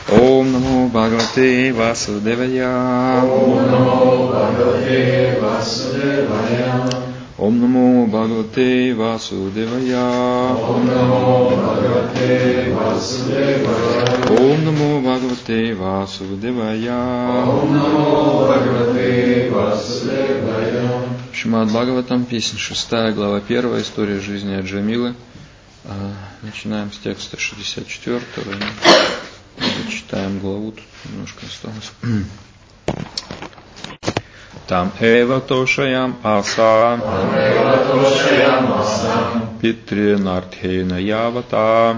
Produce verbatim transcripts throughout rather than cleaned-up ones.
Om Namo Bhagavate Vasudevaya. Om Namo Bhagavate Vasudevaya. Om Namo Bhagavate Vasudevaya. Om Namo Bhagavate Vasudevaya. Om Namo Bhagavate Vasudevaya. Om Namo Bhagavate Vasудевая. Шримад Бхагаватам, песня шестая, глава первая, история жизни Аджамилы. Начинаем с текста шестьдесят четвёртого. Читаем главу, тут немножко осталось. Там эва тошаям аса питре нартхена явата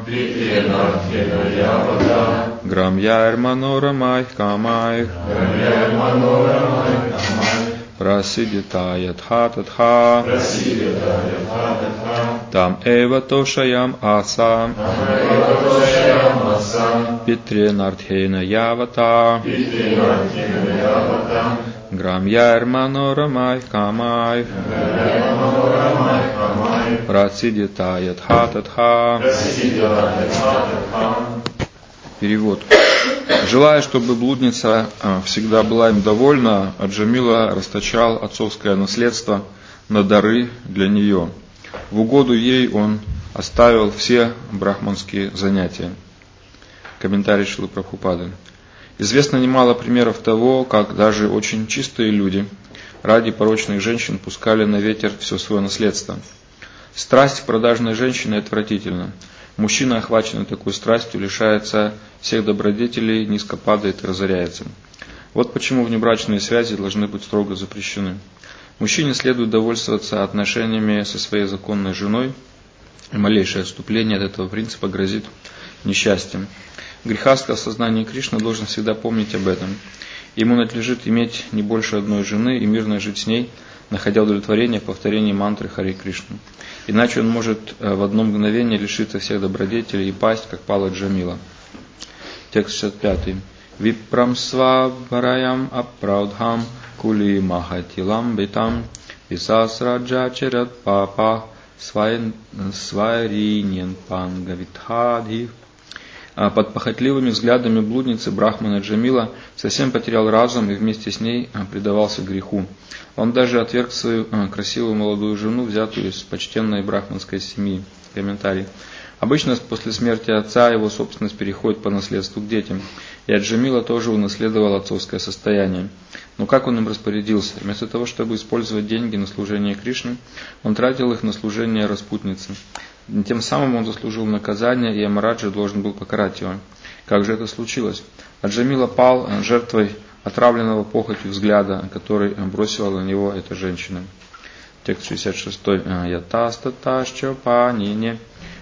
грамьяр манорамай камай прасидитая тха-татха там эва тошаям аса питре нартхена явата грамьяр манорамай камай прасидитая тха-татха. Перевод. Желая, чтобы блудница всегда была им довольна, Аджамила расточал отцовское наследство на дары для нее. В угоду ей он оставил все брахманские занятия. Комментарий Шрилы Прабхупады. Известно немало примеров того, как даже очень чистые люди ради порочных женщин пускали на ветер все свое наследство. Страсть к продажной женщине отвратительна. Мужчина, охваченный такой страстью, лишается всех добродетелей, низко падает и разоряется. Вот почему внебрачные связи должны быть строго запрещены. Мужчине следует довольствоваться отношениями со своей законной женой, и малейшее отступление от этого принципа грозит несчастьем. Грехастха в сознании Кришны должен всегда помнить об этом. Ему надлежит иметь не больше одной жены и мирно жить с ней, находя удовлетворение в повторении мантры Харе Кришна. Иначе он может в одно мгновение лишиться всех добродетелей и пасть, как пала Джамила. Текст шестьдесят пятый. Випрам свабараям апраудхам кули махатилам битам висасраджа черат папа свайринен пангавитхадхи. Под похотливыми взглядами блудницы Брахмана Джамила совсем потерял разум и вместе с ней предавался греху. Он даже отверг свою красивую молодую жену, взятую из почтенной брахманской семьи. Комментарий. Обычно после смерти отца его собственность переходит по наследству к детям. И Аджамила тоже унаследовал отцовское состояние. Но как он им распорядился? Вместо того, чтобы использовать деньги на служение Кришне, он тратил их на служение распутницы. Тем самым он заслужил наказание, и Ямараджа должен был покарать его. Как же это случилось? Аджамила пал жертвой отравленного похотью взгляда, который бросила на него эта женщина. Текст шестьдесят шестой. Ятастаташчо панине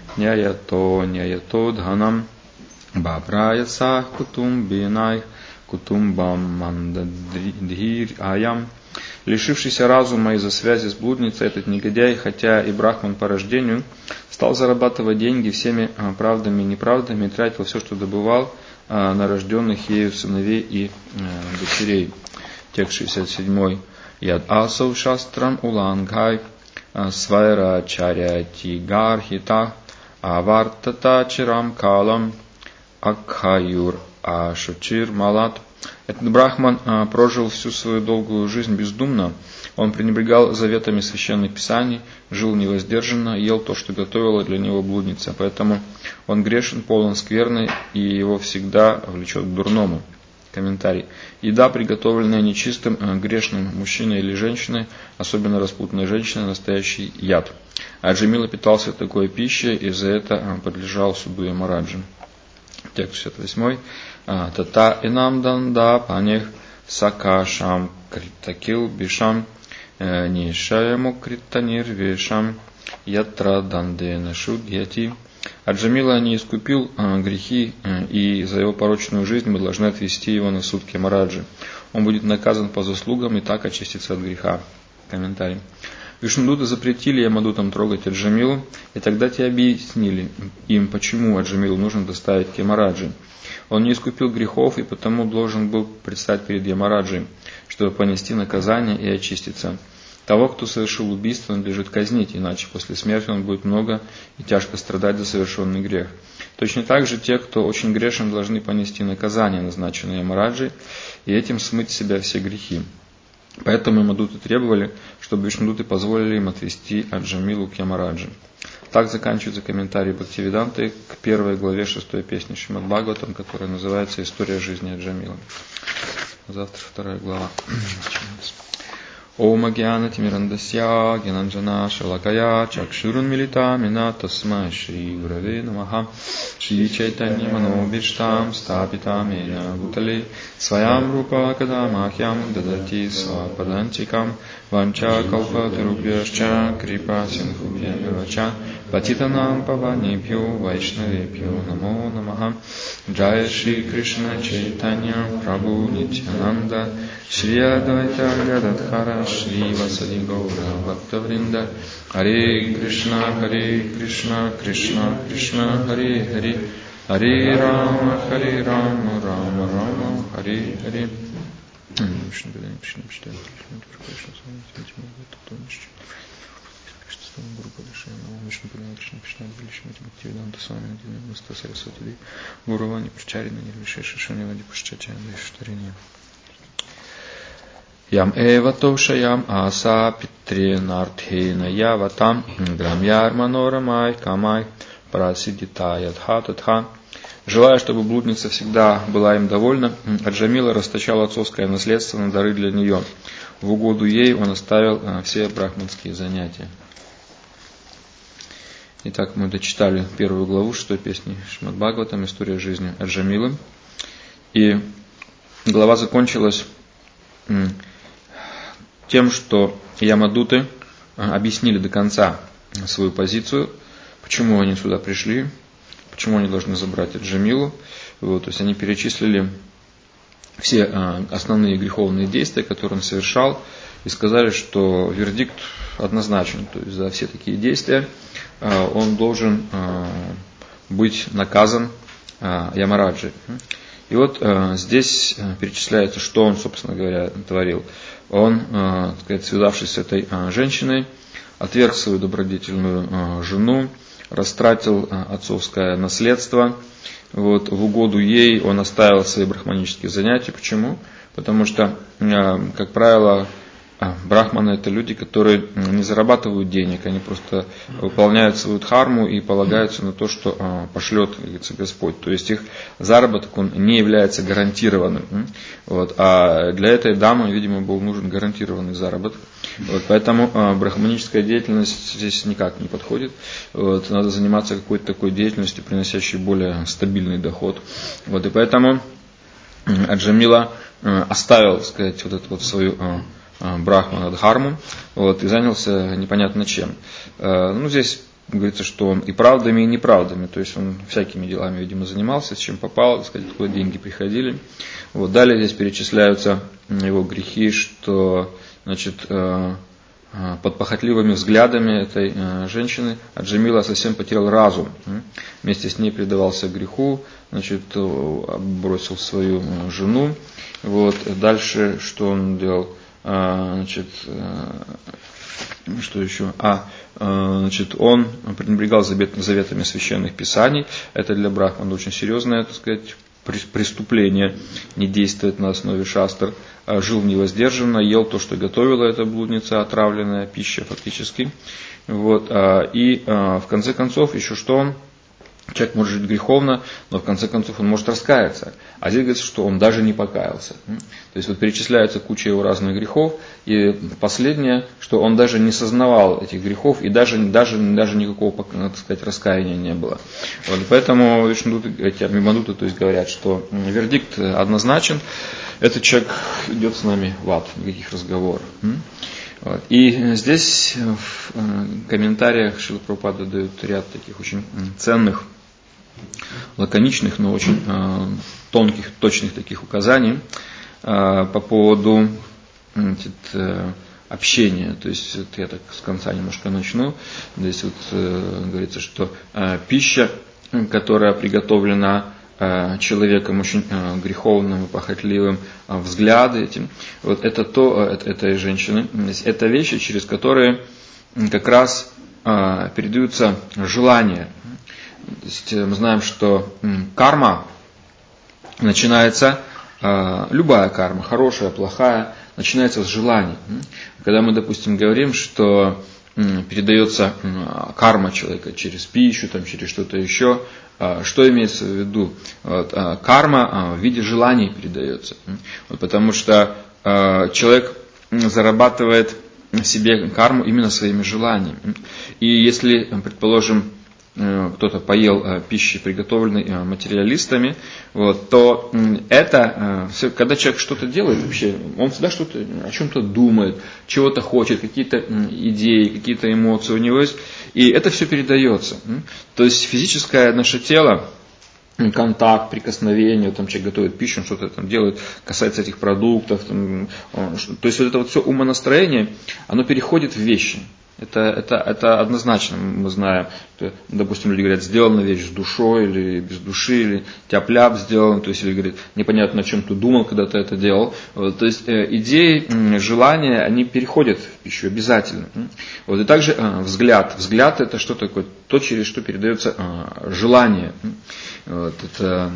няято няято дханам бабрая сах кутумбинай кутумбам мандадхир аям. Лишившийся разума из-за связи с блудницей, этот негодяй, хотя и брахман по рождению, стал зарабатывать деньги всеми правдами и неправдами и тратил все, что добывал, на рожденных ею сыновей и дочерей. Текст шестьдесят седьмой. Яд асав шастрам улангай свайра чаряти гархита авартата чирам калам акхаюр ашучир малат. Этот брахман а, прожил всю свою долгую жизнь бездумно. Он пренебрегал заветами священных писаний, жил невоздержанно, ел то, что готовила для него блудница. Поэтому он грешен, полон скверны, и его всегда влечет к дурному. Комментарий. Еда, приготовленная нечистым, грешным мужчиной или женщиной, особенно распутной женщиной, настоящий яд. Аджамила питался такой пищей, и за это подлежал суду Ямараджи. Текст шестьдесят восьмой. Тата инам данда панех сакашам критакил бишам нишаяму кританир вешам ятра дандена шудьяти. Аджамила не искупил грехи, и за его порочную жизнь мы должны отвести его на суд к Ямараджи. Он будет наказан по заслугам и так очистится от греха. Комментарий. Вишнудуты запретили Ямадутам трогать Аджамилу, и тогда те объяснили им, почему Аджамилу нужно доставить к Ямараджи. Он не искупил грехов и потому должен был предстать перед Ямараджей, чтобы понести наказание и очиститься. Того, кто совершил убийство, надлежит казнить, иначе после смерти он будет много и тяжко страдать за совершенный грех. Точно так же те, кто очень грешен, должны понести наказание, назначенное Ямараджей, и этим смыть с себя все грехи. Поэтому Ямадуты требовали, чтобы Вишнудуты позволили им отвести Аджамилу к Ямараджи. Так заканчивается комментарий Бхактивиданты к первой главе шестой песни Шримад Бхагаватам, которая называется «История жизни Аджамилы». Завтра вторая глава. Ом агьяна тимирандасья гьянанджана шалакая чакшурун милита мина тасмай шри гураве намаха шри чайтанья манобиштам стапитам ена бутале сваям рупа кадамахьям дадати свападанчикам ванча калпатарубьяшча крипа синхубьямивача патитанам паванибхю вайшнавебхю намо намаха джая шри Кришна чайтанья прабху нитьянанда Шри Адвайта Гададхара Шри Васади Гаура Бхактавринда Харе Кришна, Харе Кришна, Кришна Кришна, Харе Харе Харе Рама, Харе Рама, Рама Рама, Харе Харе. Вишну Бедани Кришна Пичтани Кришна Кришна Свами Святим Бхактавринда Гуру Падашая Намо Вишну Бедани Кришна Пичтани Кришна Бхактивиданта Свами Динамаста Сарасвати Гурувани Пачарина Нирвишеша Шунивади Пашчачая Дайштарини. Ям эва тошаям аса питре нартхена яватам грамьяр манорамай камай прасидитаят хататха. Желая, чтобы блудница всегда была им довольна, Аджамила расточал отцовское наследство на дары для нее. В угоду ей он оставил все брахманские занятия. Итак, мы дочитали первую главу шестой песни Шримад Бхагаватам «История жизни Аджамилы». И глава закончилась тем, что Ямадуты объяснили до конца свою позицию, почему они сюда пришли, почему они должны забрать Аджамилу. Вот, то есть они перечислили все основные греховные действия, которые он совершал, и сказали, что вердикт однозначен. То есть за все такие действия он должен быть наказан Ямараджей. И вот э, здесь перечисляется, что он, собственно говоря, творил. Он, э, так сказать, связавшись с этой э, женщиной, отверг свою добродетельную э, жену, растратил э, отцовское наследство. Вот, в угоду ей он оставил свои брахманические занятия. Почему? Потому что, э, как правило, брахманы — это люди, которые не зарабатывают денег, они просто выполняют свою дхарму и полагаются на то, что пошлет, говорится, Господь. То есть их заработок, он не является гарантированным. Вот. А для этой дамы, видимо, был нужен гарантированный заработок. Вот. Поэтому брахманическая деятельность здесь никак не подходит. Вот. Надо заниматься какой-то такой деятельностью, приносящей более стабильный доход. Вот. И поэтому Аджамила оставил, так сказать, вот эту вот свою брахмана дхарму, вот, и занялся непонятно чем. Ну, здесь говорится, что он и правдами, и неправдами, то есть он всякими делами, видимо, занимался, с чем попало, так сказать, откуда деньги приходили. Вот, далее здесь перечисляются его грехи, что, значит, под похотливыми взглядами этой женщины Аджамила совсем потерял разум, вместе с ней предавался греху, значит, бросил свою жену. Вот, дальше, что он делал? Значит, что еще? А, значит, он пренебрегал заветами священных писаний. Это для брахмана очень серьезное, так сказать, преступление. Не действует на основе шастр. Жил невоздержанно, ел то, что готовила эта блудница, отравленная пища фактически. Вот, и в конце концов, еще что он? Человек может жить греховно, но в конце концов он может раскаяться. А здесь говорится, что он даже не покаялся. То есть вот перечисляется куча его разных грехов, и последнее, что он даже не сознавал этих грехов, и даже, даже, даже никакого, так сказать, раскаяния не было. Вот, поэтому эти Ямадуты, то есть, говорят, что вердикт однозначен, этот человек идет с нами в ад, никаких разговоров. Вот. И здесь в комментариях Шрила Прабхупада дают ряд таких очень ценных, лаконичных, но очень э, тонких, точных таких указаний э, по поводу значит, э, общения. То есть вот я так с конца немножко начну. Здесь вот э, говорится, что э, пища, которая приготовлена э, человеком очень э, греховным и похотливым, э, взгляды этим, вот это то, э, этой женщины, это вещи, через которые как раз э, передаются желания. есть мы знаем, что карма начинается, любая карма, хорошая, плохая, начинается с желаний. Когда мы, допустим, говорим, что передается карма человека через пищу, там, через что-то еще, что имеется в виду? Вот, карма в виде желаний передается. Вот, потому что человек зарабатывает себе карму именно своими желаниями. И если, предположим, кто-то поел пищи, приготовленной материалистами, вот, то это, когда человек что-то делает, вообще, он всегда что-то, о чем-то думает, чего-то хочет, какие-то идеи, какие-то эмоции у него есть, и это все передается. То есть физическое наше тело, контакт, прикосновение, там человек готовит пищу, он что-то там делает, касается этих продуктов, там, он, то есть вот это вот все умонастроение, оно переходит в вещи. Это, это, это однозначно, мы знаем, что, допустим, люди говорят, сделана вещь с душой или без души, или тяп-ляп сделан, то есть, или говорит, непонятно, о чем ты думал, когда ты это делал. Вот, то есть, э, идеи, э, желания, они переходят в пищу обязательно. Вот, и также э, взгляд. Взгляд это что такое? То, через что передается э, желание. Вот, это...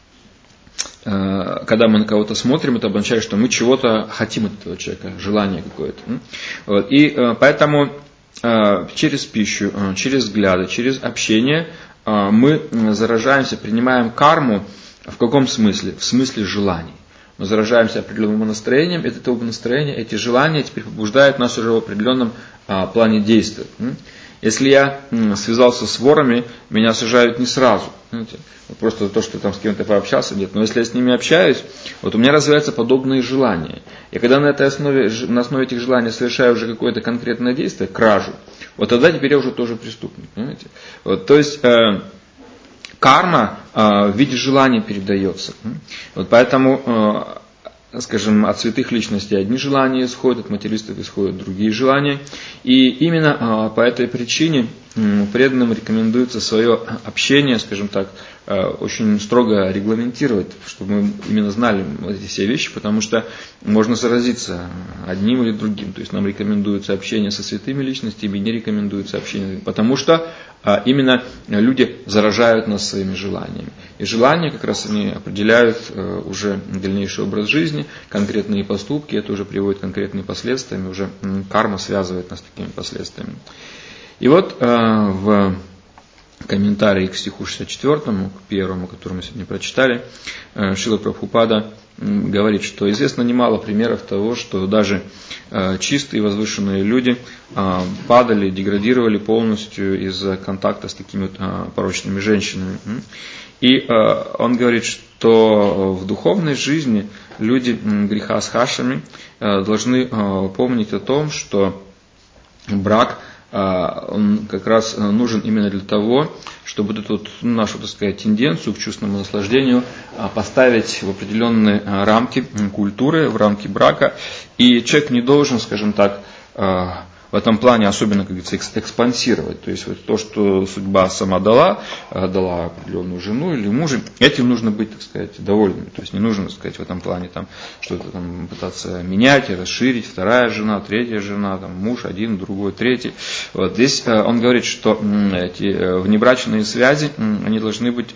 Когда мы на кого-то смотрим, это обозначает, что мы чего-то хотим от этого человека, желание какое-то. Вот, и поэтому через пищу, через взгляды, через общение мы заражаемся, принимаем карму. В каком смысле? В смысле желаний. Мы заражаемся определенным настроением, и это настроение, эти желания теперь побуждают нас уже в определенном плане действовать. Если я связался с ворами, меня сажают не сразу. Знаете, просто за то, что я там с кем-то пообщался, нет. Но если я с ними общаюсь, вот у меня развиваются подобные желания. И когда на этой основе, на основе этих желаний совершаю уже какое-то конкретное действие, кражу, вот тогда теперь я уже тоже преступник. Понимаете? Вот, то есть э, карма э, в виде желаний передается. Вот поэтому... Э, скажем, от святых личностей одни желания исходят, от материалистов исходят другие желания. И именно по этой причине преданным рекомендуется свое общение, скажем так, очень строго регламентировать, чтобы мы именно знали эти все вещи, потому что можно заразиться одним или другим. То есть нам рекомендуется общение со святыми личностями, не рекомендуется общение, потому что именно люди заражают нас своими желаниями. И желания как раз они определяют уже дальнейший образ жизни, конкретные поступки, это уже приводит к конкретным последствиям, уже карма связывает нас с такими последствиями. И вот в комментарии к стиху шестьдесят четвёртому, к первому, который мы сегодня прочитали, Шрила Прабхупада говорит, что известно немало примеров того, что даже чистые и возвышенные люди падали, деградировали полностью из-за контакта с такими вот порочными женщинами. И он говорит, что в духовной жизни люди греха с хашами должны помнить о том, что брак он как раз нужен именно для того, чтобы вот эту вот нашу, так сказать, тенденцию к чувственному наслаждению поставить в определенные рамки культуры, в рамки брака. И человек не должен, скажем так, в этом плане особенно, как говорится, экспансировать. То есть вот то, что судьба сама дала, дала определенную жену или мужа, этим нужно быть, так сказать, довольными. То есть не нужно, так сказать, в этом плане там, что-то там пытаться менять и расширить. Вторая жена, третья жена, там, муж один, другой, третий. Вот здесь он говорит, что эти внебрачные связи, они должны быть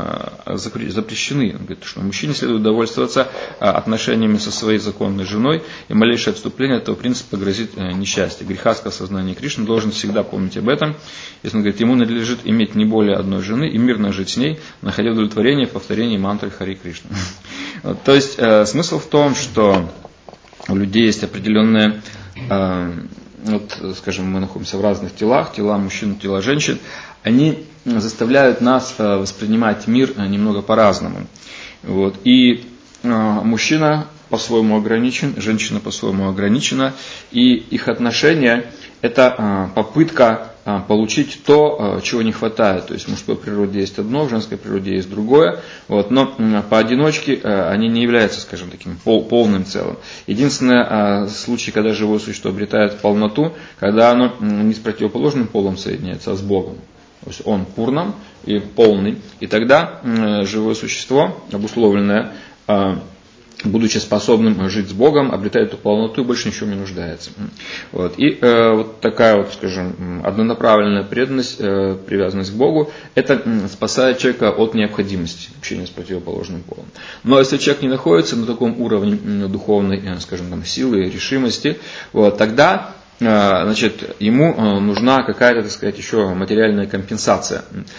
запрещены. Он говорит, что мужчине следует довольствоваться отношениями со своей законной женой, и малейшее отступление от этого принципа грозит несчастье. Греха сознание Кришны должен всегда помнить об этом. Если он говорит, ему надлежит иметь не более одной жены и мирно жить с ней, находя удовлетворение в повторении мантры Хари Кришна. Вот, то есть э, смысл в том, что у людей есть определенные, э, вот, скажем, мы находимся в разных телах, тела мужчин, тела женщин, они заставляют нас э, воспринимать мир немного по-разному. Вот, и э, мужчина по-своему ограничен, женщина по-своему ограничена, и их отношения – это попытка получить то, чего не хватает. То есть в мужской природе есть одно, в женской природе есть другое, вот, но поодиночке они не являются, скажем, таким пол, полным целым. Единственный случай, когда живое существо обретает полноту, когда оно не с противоположным полом соединяется, а с Богом. То есть он пурнам и полный, и тогда живое существо, обусловленное будучи способным жить с Богом, обретает эту полноту и больше ничего не нуждается. Вот. И э, вот такая вот, скажем, однонаправленная преданность, э, привязанность к Богу, это спасает человека от необходимости общения с противоположным полом. Но если человек не находится на таком уровне духовной, скажем, там, силы, решимости, вот, тогда значит, ему нужна какая-то, так сказать, еще материальная компенсация.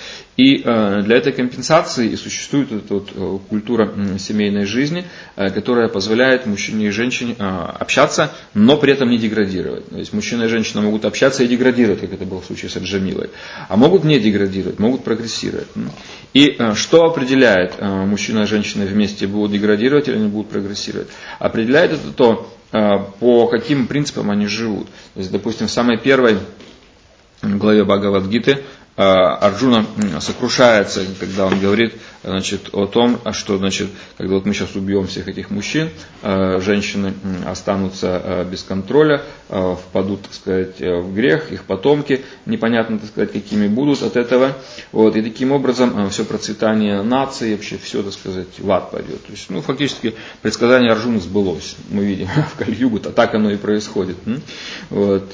И для этой компенсации и существует эта вот культура семейной жизни, которая позволяет мужчине и женщине общаться, но при этом не деградировать. То есть мужчина и женщина могут общаться и деградировать, как это было в случае с Аджамилой, а могут не деградировать, могут прогрессировать. И что определяет, мужчина и женщина вместе будут деградировать или не будут прогрессировать? Определяет это то, по каким принципам они живут. То есть, допустим, в самой первой главе Бхагавад-гиты Арджуна сокрушается, когда он говорит, значит, о том, что, значит, когда вот мы сейчас убьем всех этих мужчин, женщины останутся без контроля, впадут, так сказать, в грех, их потомки непонятно, так сказать, какими будут от этого. Вот, и таким образом все процветание нации, вообще все, так сказать, в ад пойдет. То есть, ну, фактически предсказание Арджуны сбылось. Мы видим в Кали-югу-то так оно и происходит. Вот,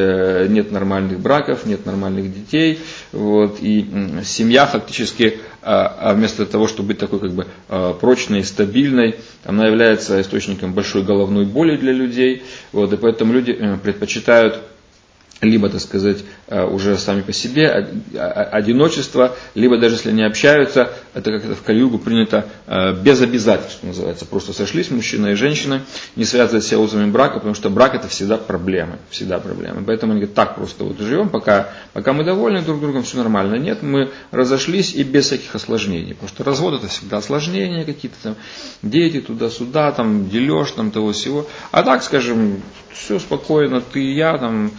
нет нормальных браков, нет нормальных детей. Вот, и семья фактически, вместо того, чтобы быть такой как бы прочной и стабильной, она является источником большой головной боли для людей. Вот, и поэтому люди предпочитают либо, так сказать, уже сами по себе одиночество, либо даже если они общаются, это как это в Кали-югу принято без обязательств, что называется. Просто сошлись мужчина и женщина, не связывать себя узами брака, потому что брак это всегда проблемы, всегда проблемы. Поэтому они говорят, так просто вот живем, пока, пока мы довольны друг другом, все нормально. Нет, мы разошлись и без всяких осложнений. Потому что развод это всегда осложнения какие-то там, дети туда-сюда, там, дележ, там, того всего. А так, скажем, все спокойно, ты и я, там,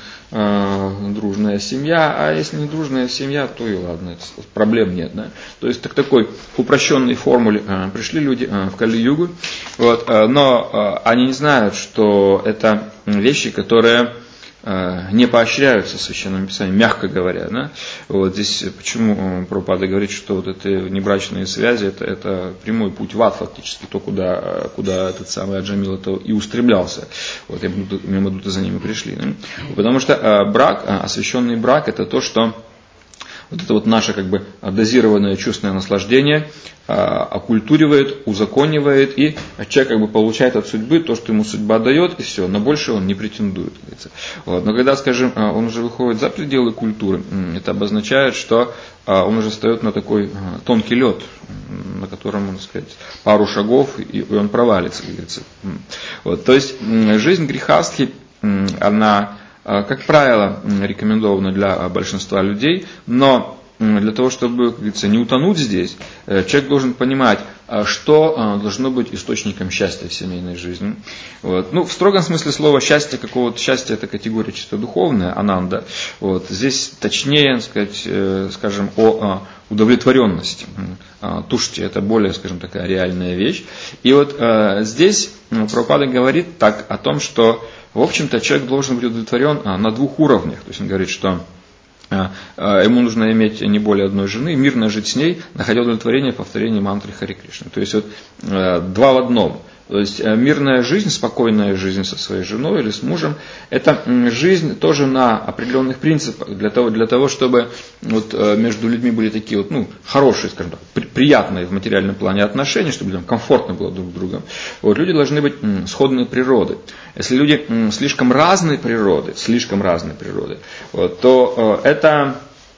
дружная семья, а если не дружная семья, то и ладно, проблем нет. Да? То есть к такой упрощенной формуле пришли люди в Кали-югу, вот, но они не знают, что это вещи, которые не поощряются в Священном Писании, мягко говоря. Да? Вот здесь почему Прабхупада говорит, что вот эти внебрачные связи это, это прямой путь в ад фактически, то, куда, куда этот самый Аджамила то и устремлялся. Вот, и Мемадута за ними пришли. Да? Потому что брак, освященный брак, это то, что вот это вот наше как бы дозированное чувственное наслаждение оккультуривает, узаконивает, и человек как бы получает от судьбы то, что ему судьба дает, и все, на больше он не претендует. Вот. Но когда, скажем, он уже выходит за пределы культуры, это обозначает, что он уже встает на такой тонкий лед, на котором, можно сказать, пару шагов, и он провалится, как говорится. Вот. То есть жизнь грехастхи, она, как правило, рекомендована для большинства людей, но для того, чтобы, как говорится, не утонуть здесь, человек должен понимать, что должно быть источником счастья в семейной жизни. Вот. Ну, в строгом смысле слова счастье, какого-то счастья, это категория чисто духовная, ананда. Вот. Здесь точнее, сказать, скажем, о удовлетворенности. Тушти – это более, скажем, такая реальная вещь. И вот здесь Прабхупада говорит так о том, что, в общем-то, человек должен быть удовлетворен на двух уровнях. То есть он говорит, что ему нужно иметь не более одной жены, мирно жить с ней, находя удовлетворение в повторении мантры Хари Кришны. То есть вот два в одном. То есть мирная жизнь, спокойная жизнь со своей женой или с мужем, это жизнь тоже на определенных принципах, для того, для того чтобы вот между людьми были такие вот, ну, хорошие, скажем так, приятные в материальном плане отношения, чтобы людям комфортно было друг с другом. Вот, люди должны быть сходной природы. Если люди слишком разной природы, слишком разной природы, вот, то это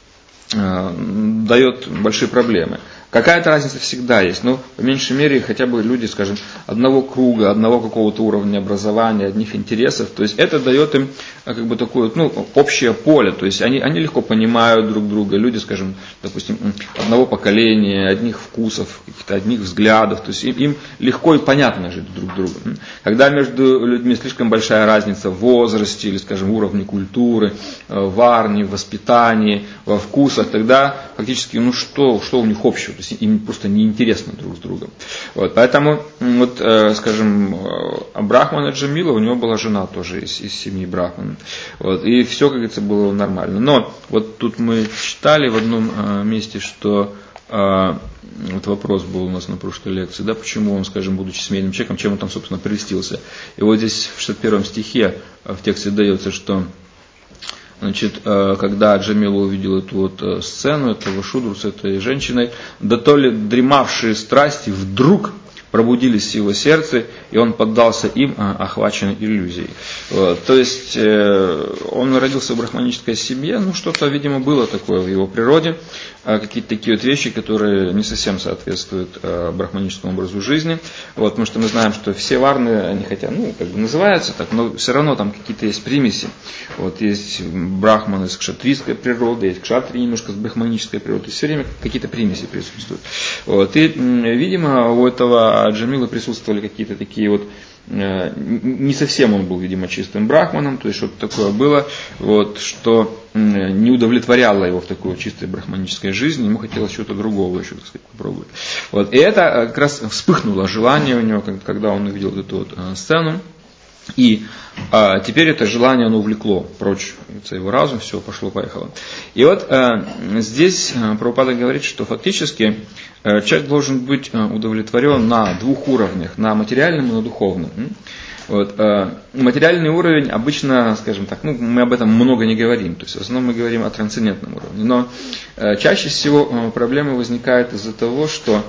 дает большие проблемы. Какая-то разница всегда есть, но по меньшей мере хотя бы люди, скажем, одного круга, одного какого-то уровня образования, одних интересов, то есть это дает им как бы такое, ну, общее поле, то есть они, они легко понимают друг друга, люди, скажем, допустим, одного поколения, одних вкусов, каких-то одних взглядов, то есть им, им легко и понятно жить друг с другом. Когда между людьми слишком большая разница в возрасте или, скажем, уровне культуры, в армии, в воспитании, во вкусах, тогда фактически, ну что, что у них общего? То есть им просто неинтересно друг с другом. Вот, поэтому, вот, э, скажем, Брахмана Джамила, у него была жена тоже из, из семьи Брахман. Вот, и все, как говорится, было нормально. Но вот тут мы читали в одном э, месте, что вот вопрос был у нас на прошлой лекции, да, почему он, скажем, будучи семейным человеком, чем он там, собственно, прельстился. И вот здесь в шестьдесят первом стихе в тексте дается, что, значит, когда Джамила увидел эту вот сцену, этого шудру с этой женщиной, да то ли дремавшие страсти вдруг пробудились в его сердце, и он поддался им, охваченный иллюзией. Вот. То есть он родился в брахманической семье, ну что-то, видимо, было такое в его природе, какие-то такие вот вещи, которые не совсем соответствуют брахманическому образу жизни. Вот, потому что мы знаем, что все варны, они хотя, ну, как бы называются так, но все равно там какие-то есть примеси. Вот есть брахманы с кшатрийской природы, есть кшатрии немножко с брахманической природы, то есть все время какие-то примеси присутствуют. Вот. И, видимо, у этого Джамила присутствовали какие-то такие вот, не совсем он был, видимо, чистым брахманом, то есть что-то такое было, вот, что не удовлетворяло его в такой чистой брахманической жизни, ему хотелось чего-то другого еще, так сказать, попробовать. Вот. И это как раз вспыхнуло желание у него, когда он увидел эту вот сцену. И а, теперь это желание, оно увлекло прочь его разум, все, пошло-поехало. И вот а, здесь Прабхупада говорит, что фактически а, человек должен быть удовлетворен на двух уровнях, на материальном и на духовном. Вот, а, материальный уровень обычно, скажем так, ну, мы об этом много не говорим, то есть в основном мы говорим о трансцендентном уровне, но а, чаще всего а, проблемы возникают из-за того, что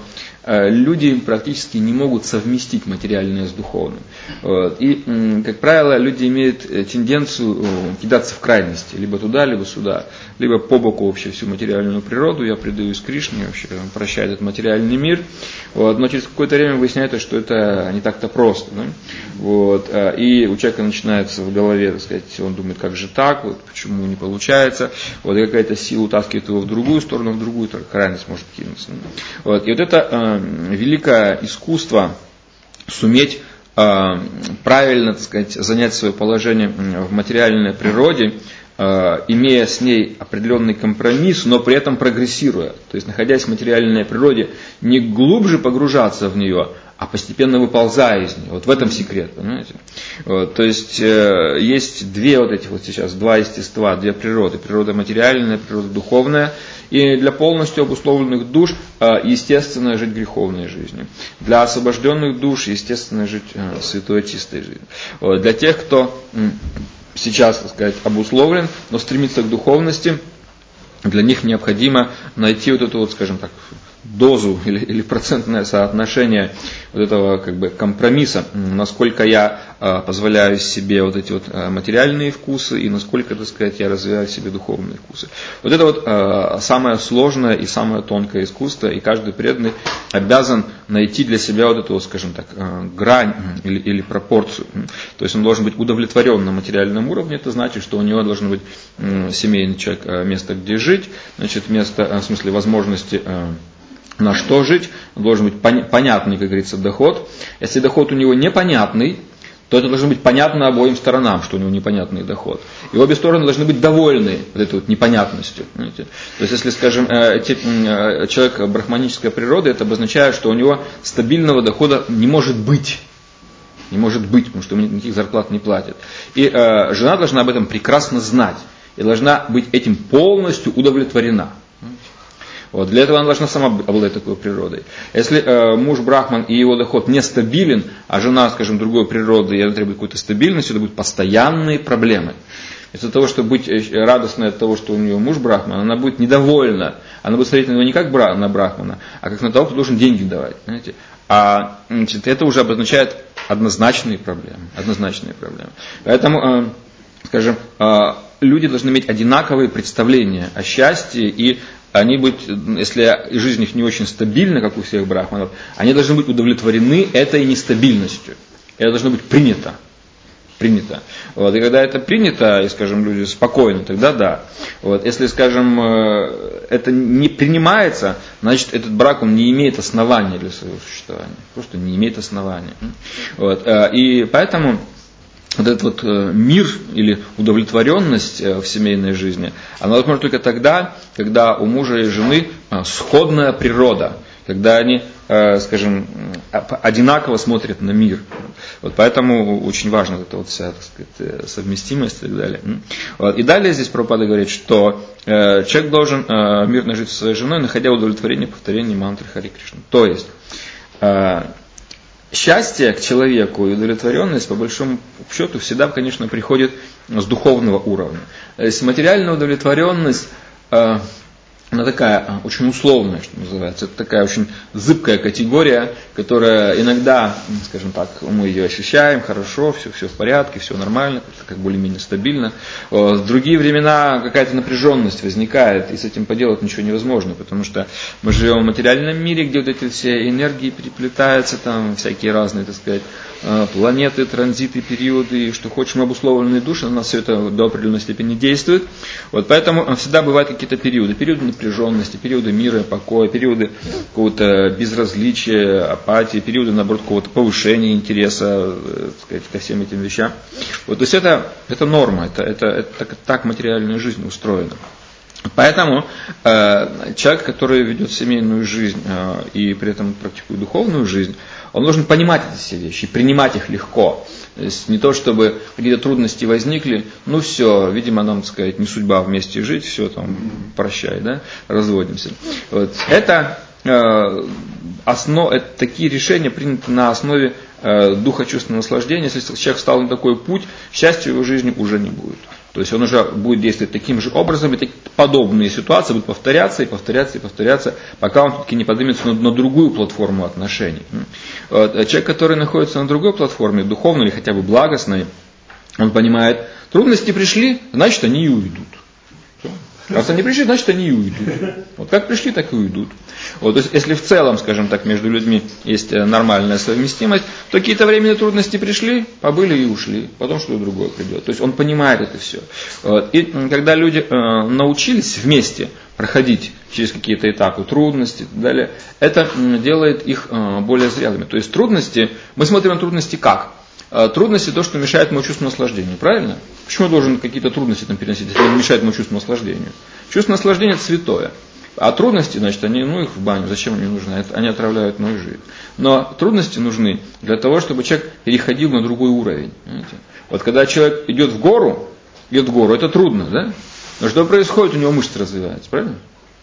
люди практически не могут совместить материальное с духовным. Вот. И, как правило, люди имеют тенденцию кидаться в крайности, либо туда, либо сюда, либо по боку вообще всю материальную природу, я предаюсь Кришне, вообще прощаю этот материальный мир, вот. Но через какое-то время выясняется, что это не так-то просто. Да? Вот. И у человека начинается в голове, так сказать, он думает, как же так, вот, почему не получается, вот, и какая-то сила утаскивает его в другую сторону, в другую крайность может кинуться. Вот. И вот это великое искусство суметь э, правильно, так сказать, занять свое положение в материальной природе, э, имея с ней определенный компромисс, но при этом прогрессируя. То есть, находясь в материальной природе, не глубже погружаться в нее, а постепенно выползая из нее. Вот в этом секрет, понимаете? Вот, то есть, э, есть две вот этих вот сейчас, два естества, две природы. Природа материальная, природа духовная. И для полностью обусловленных душ, естественно, жить греховной жизнью. Для освобожденных душ, естественно, жить святой, чистой жизнью. Вот. Для тех, кто сейчас, так сказать, обусловлен, но стремится к духовности, для них необходимо найти вот эту вот, скажем так, дозу или, или процентное соотношение вот этого как бы компромисса, насколько я э, позволяю себе вот эти вот э, материальные вкусы и насколько, так сказать, я развиваю в себе духовные вкусы. Вот это вот э, самое сложное и самое тонкое искусство, и каждый преданный обязан найти для себя вот эту, вот, скажем так, э, грань или, или пропорцию. То есть он должен быть удовлетворен на материальном уровне, это значит, что у него должен быть э, семейный человек, э, место, где жить, значит, место, э, в смысле возможности э, на что жить, должен быть понятный, как говорится, доход. Если доход у него непонятный, то это должно быть понятно обоим сторонам, что у него непонятный доход. И обе стороны должны быть довольны вот этой вот непонятностью. Понимаете? То есть, если, скажем, человек брахманической природы, это обозначает, что у него стабильного дохода не может быть. Не может быть, потому что ему никаких зарплат не платят. И э, жена должна об этом прекрасно знать. И должна быть этим полностью удовлетворена. Вот, для этого она должна сама обладать такой природой. Если э, муж брахман и его доход нестабилен, а жена, скажем, другой природы, и она требует какой-то стабильности, это будут постоянные проблемы. Вместо того, чтобы быть радостной от того, что у нее муж брахман, она будет недовольна. Она будет смотреть на него не как на брахмана, а как на того, кто должен деньги давать. Понимаете? А значит, это уже обозначает однозначные проблемы. Однозначные проблемы. Поэтому, э, скажем, э, люди должны иметь одинаковые представления о счастье, и они быть, если жизнь их не очень стабильна, как у всех брахманов, они должны быть удовлетворены этой нестабильностью. Это должно быть принято. Принято. Вот. И когда это принято, и, скажем, люди спокойны, тогда да. Вот. Если, скажем, это не принимается, значит, этот брак, он не имеет основания для своего существования. Просто не имеет основания. Вот. И поэтому вот этот вот мир или удовлетворенность в семейной жизни, она возможна только тогда, когда у мужа и жены сходная природа, когда они, скажем, одинаково смотрят на мир. Вот поэтому очень важна эта вот вся, так сказать, совместимость и так далее. Вот. И далее здесь Прабхупада говорит, что э, человек должен э, мирно жить со своей женой, находя удовлетворение повторения мантры Хари Кришна. То есть э, счастье к человеку и удовлетворенность, по большому счету, всегда, конечно, приходит с духовного уровня. То есть материальная удовлетворенность, э, она такая очень условная, что называется. Это такая очень зыбкая категория, которая иногда, скажем так, мы ее ощущаем, хорошо, все, все в порядке, все нормально, как более-менее стабильно. В другие времена какая-то напряженность возникает, и с этим поделать ничего невозможно, потому что мы живем в материальном мире, где вот эти все энергии переплетаются, там всякие разные, так сказать, планеты, транзиты, периоды, что хочешь, мы обусловленные души, на нас все это до определенной степени действует. Вот поэтому всегда бывают какие-то периоды, периоды напряженности, периоды мира, покоя, периоды какого-то безразличия, апатии, периоды, наоборот, какого-то повышения интереса, так сказать, ко всем этим вещам. Вот, то есть это, это норма, это, это, это так, так материальная жизнь устроена. Поэтому э, человек, который ведет семейную жизнь э, и при этом практикует духовную жизнь, он должен понимать эти все вещи, принимать их легко. То есть не то, чтобы какие-то трудности возникли, ну все, видимо, нам, так сказать, не судьба вместе жить, все, там, прощай, да, разводимся. Вот. Это, э, основ, это такие решения приняты на основе э, духа чувственного наслаждения. Если человек встал на такой путь, счастья в его жизни уже не будет. То есть он уже будет действовать таким же образом, и подобные ситуации будут повторяться и повторяться и повторяться, пока он все-таки не поднимется на, на другую платформу отношений. Вот. Человек, который находится на другой платформе, духовной или хотя бы благостной, он понимает, трудности пришли, значит они и уйдут. Раз они пришли, значит они и уйдут. Вот как пришли, так и уйдут. Вот, то есть, если в целом, скажем так, между людьми есть нормальная совместимость, то какие-то временные трудности пришли, побыли и ушли, потом что-то другое придет. То есть он понимает это все. Вот. И когда люди э, научились вместе проходить через какие-то этапы трудности и так далее, это делает их э, более зрелыми. То есть трудности, мы смотрим на трудности как? Трудности то, что мешает моему чувству наслаждения, правильно? Почему я должен какие-то трудности там переносить, если они мешают моему чувству наслаждения? Чувство наслаждения это святое. А трудности, значит, они, ну их в баню, зачем они нужны? Они отравляют мою жизнь. Но трудности нужны для того, чтобы человек переходил на другой уровень. Понимаете? Вот когда человек идет в гору, идет в гору, это трудно, да? Но что происходит? У него мышцы развиваются, правильно?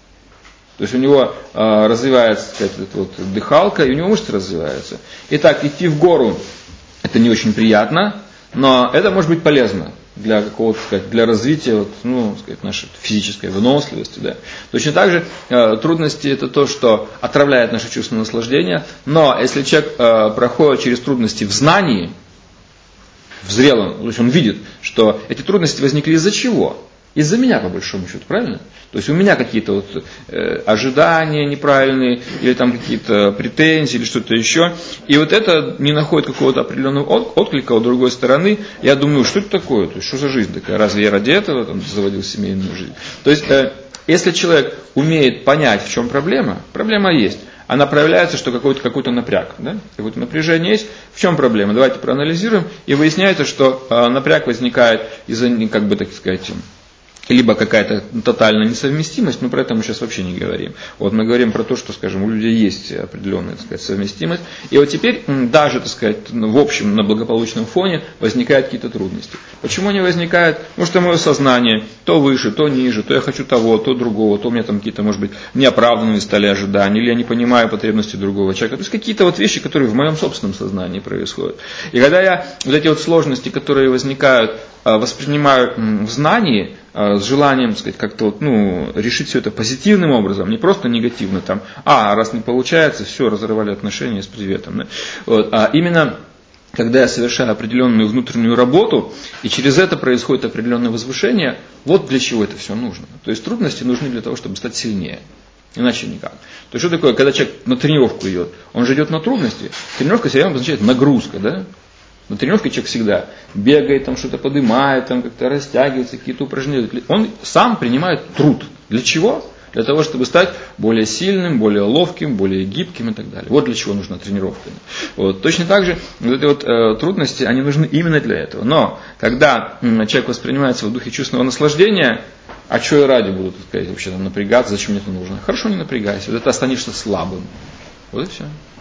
То есть у него э, развивается, так сказать, вот, дыхалка, и у него мышцы развиваются. Итак, идти в гору это не очень приятно, но это может быть полезно для какого-то, сказать, для развития вот, ну, сказать, нашей физической выносливости. Да. Точно так же э, трудности это то, что отравляет наше чувство наслаждения, но если человек э, проходит через трудности в знании, в зрелом, то есть он видит, что эти трудности возникли из-за чего? Из-за меня, по большому счету, правильно? То есть у меня какие-то вот, э, ожидания неправильные, или там какие-то претензии, или что-то еще. И вот это не находит какого-то определенного отклика у другой стороны. Я думаю, что это такое? То есть, что за жизнь такая? Разве я ради этого там, заводил семейную жизнь? То есть, э, если человек умеет понять, в чем проблема, проблема есть. Она проявляется, что какой-то, какой-то напряг, да? Какое-то напряжение есть. В чем проблема? Давайте проанализируем. И выясняется, что э, напряг возникает из-за, как бы, так сказать, либо какая-то тотальная несовместимость, но про это мы сейчас вообще не говорим. Вот мы говорим про то, что, скажем, у людей есть определенная, так сказать, совместимость. И вот теперь даже, так сказать, в общем, на благополучном фоне возникают какие-то трудности. Почему они возникают? Потому что мое сознание то выше, то ниже, то я хочу того, то другого, то у меня там какие-то, может быть, неоправданные стали ожидания, или я не понимаю потребности другого человека. То есть какие-то вот вещи, которые в моем собственном сознании происходят. И когда я вот эти вот сложности, которые возникают, воспринимаю в знании, с желанием, так сказать, как-то вот, ну, решить все это позитивным образом, не просто негативно, там, а, раз не получается, все, разорвали отношения с приветом. Да? Вот, а именно, когда я совершаю определенную внутреннюю работу, и через это происходит определенное возвышение, вот для чего это все нужно. То есть трудности нужны для того, чтобы стать сильнее. Иначе никак. То есть что такое, когда человек на тренировку идет? Он же идет на трудности. Тренировка все равно означает нагрузка, да? На тренировке человек всегда бегает, там что-то поднимает, там как-то растягивается, какие-то упражнения. Он сам принимает труд. Для чего? Для того, чтобы стать более сильным, более ловким, более гибким и так далее. Вот для чего нужна тренировка. Вот. Точно так же вот эти вот, э, трудности, они нужны именно для этого. Но когда э, человек воспринимается в духе чувственного наслаждения, а что я ради буду, так сказать, вообще там, напрягаться, зачем мне это нужно? Хорошо, не напрягайся, вот это останешься слабым. Вот и все.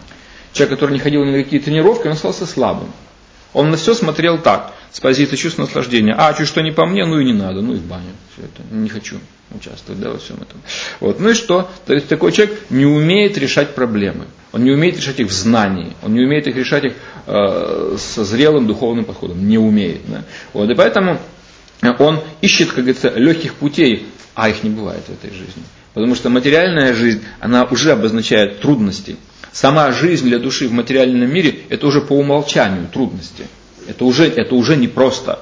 Человек, который не ходил ни на какие тренировки, он остался слабым. Он на все смотрел так, с позиции чувства наслаждения. А, чуть что не по мне, ну и не надо, ну и в баню. Все это, не хочу участвовать, да, во всем этом. Вот. Ну и что? То есть такой человек не умеет решать проблемы. Он не умеет решать их в знании. Он не умеет их решать их э, со зрелым духовным подходом. Не умеет. Да? Вот. И поэтому он ищет, как говорится, легких путей, а их не бывает в этой жизни. Потому что материальная жизнь, она уже обозначает трудности. Сама жизнь для души в материальном мире, это уже по умолчанию трудности. Это уже, это уже непросто.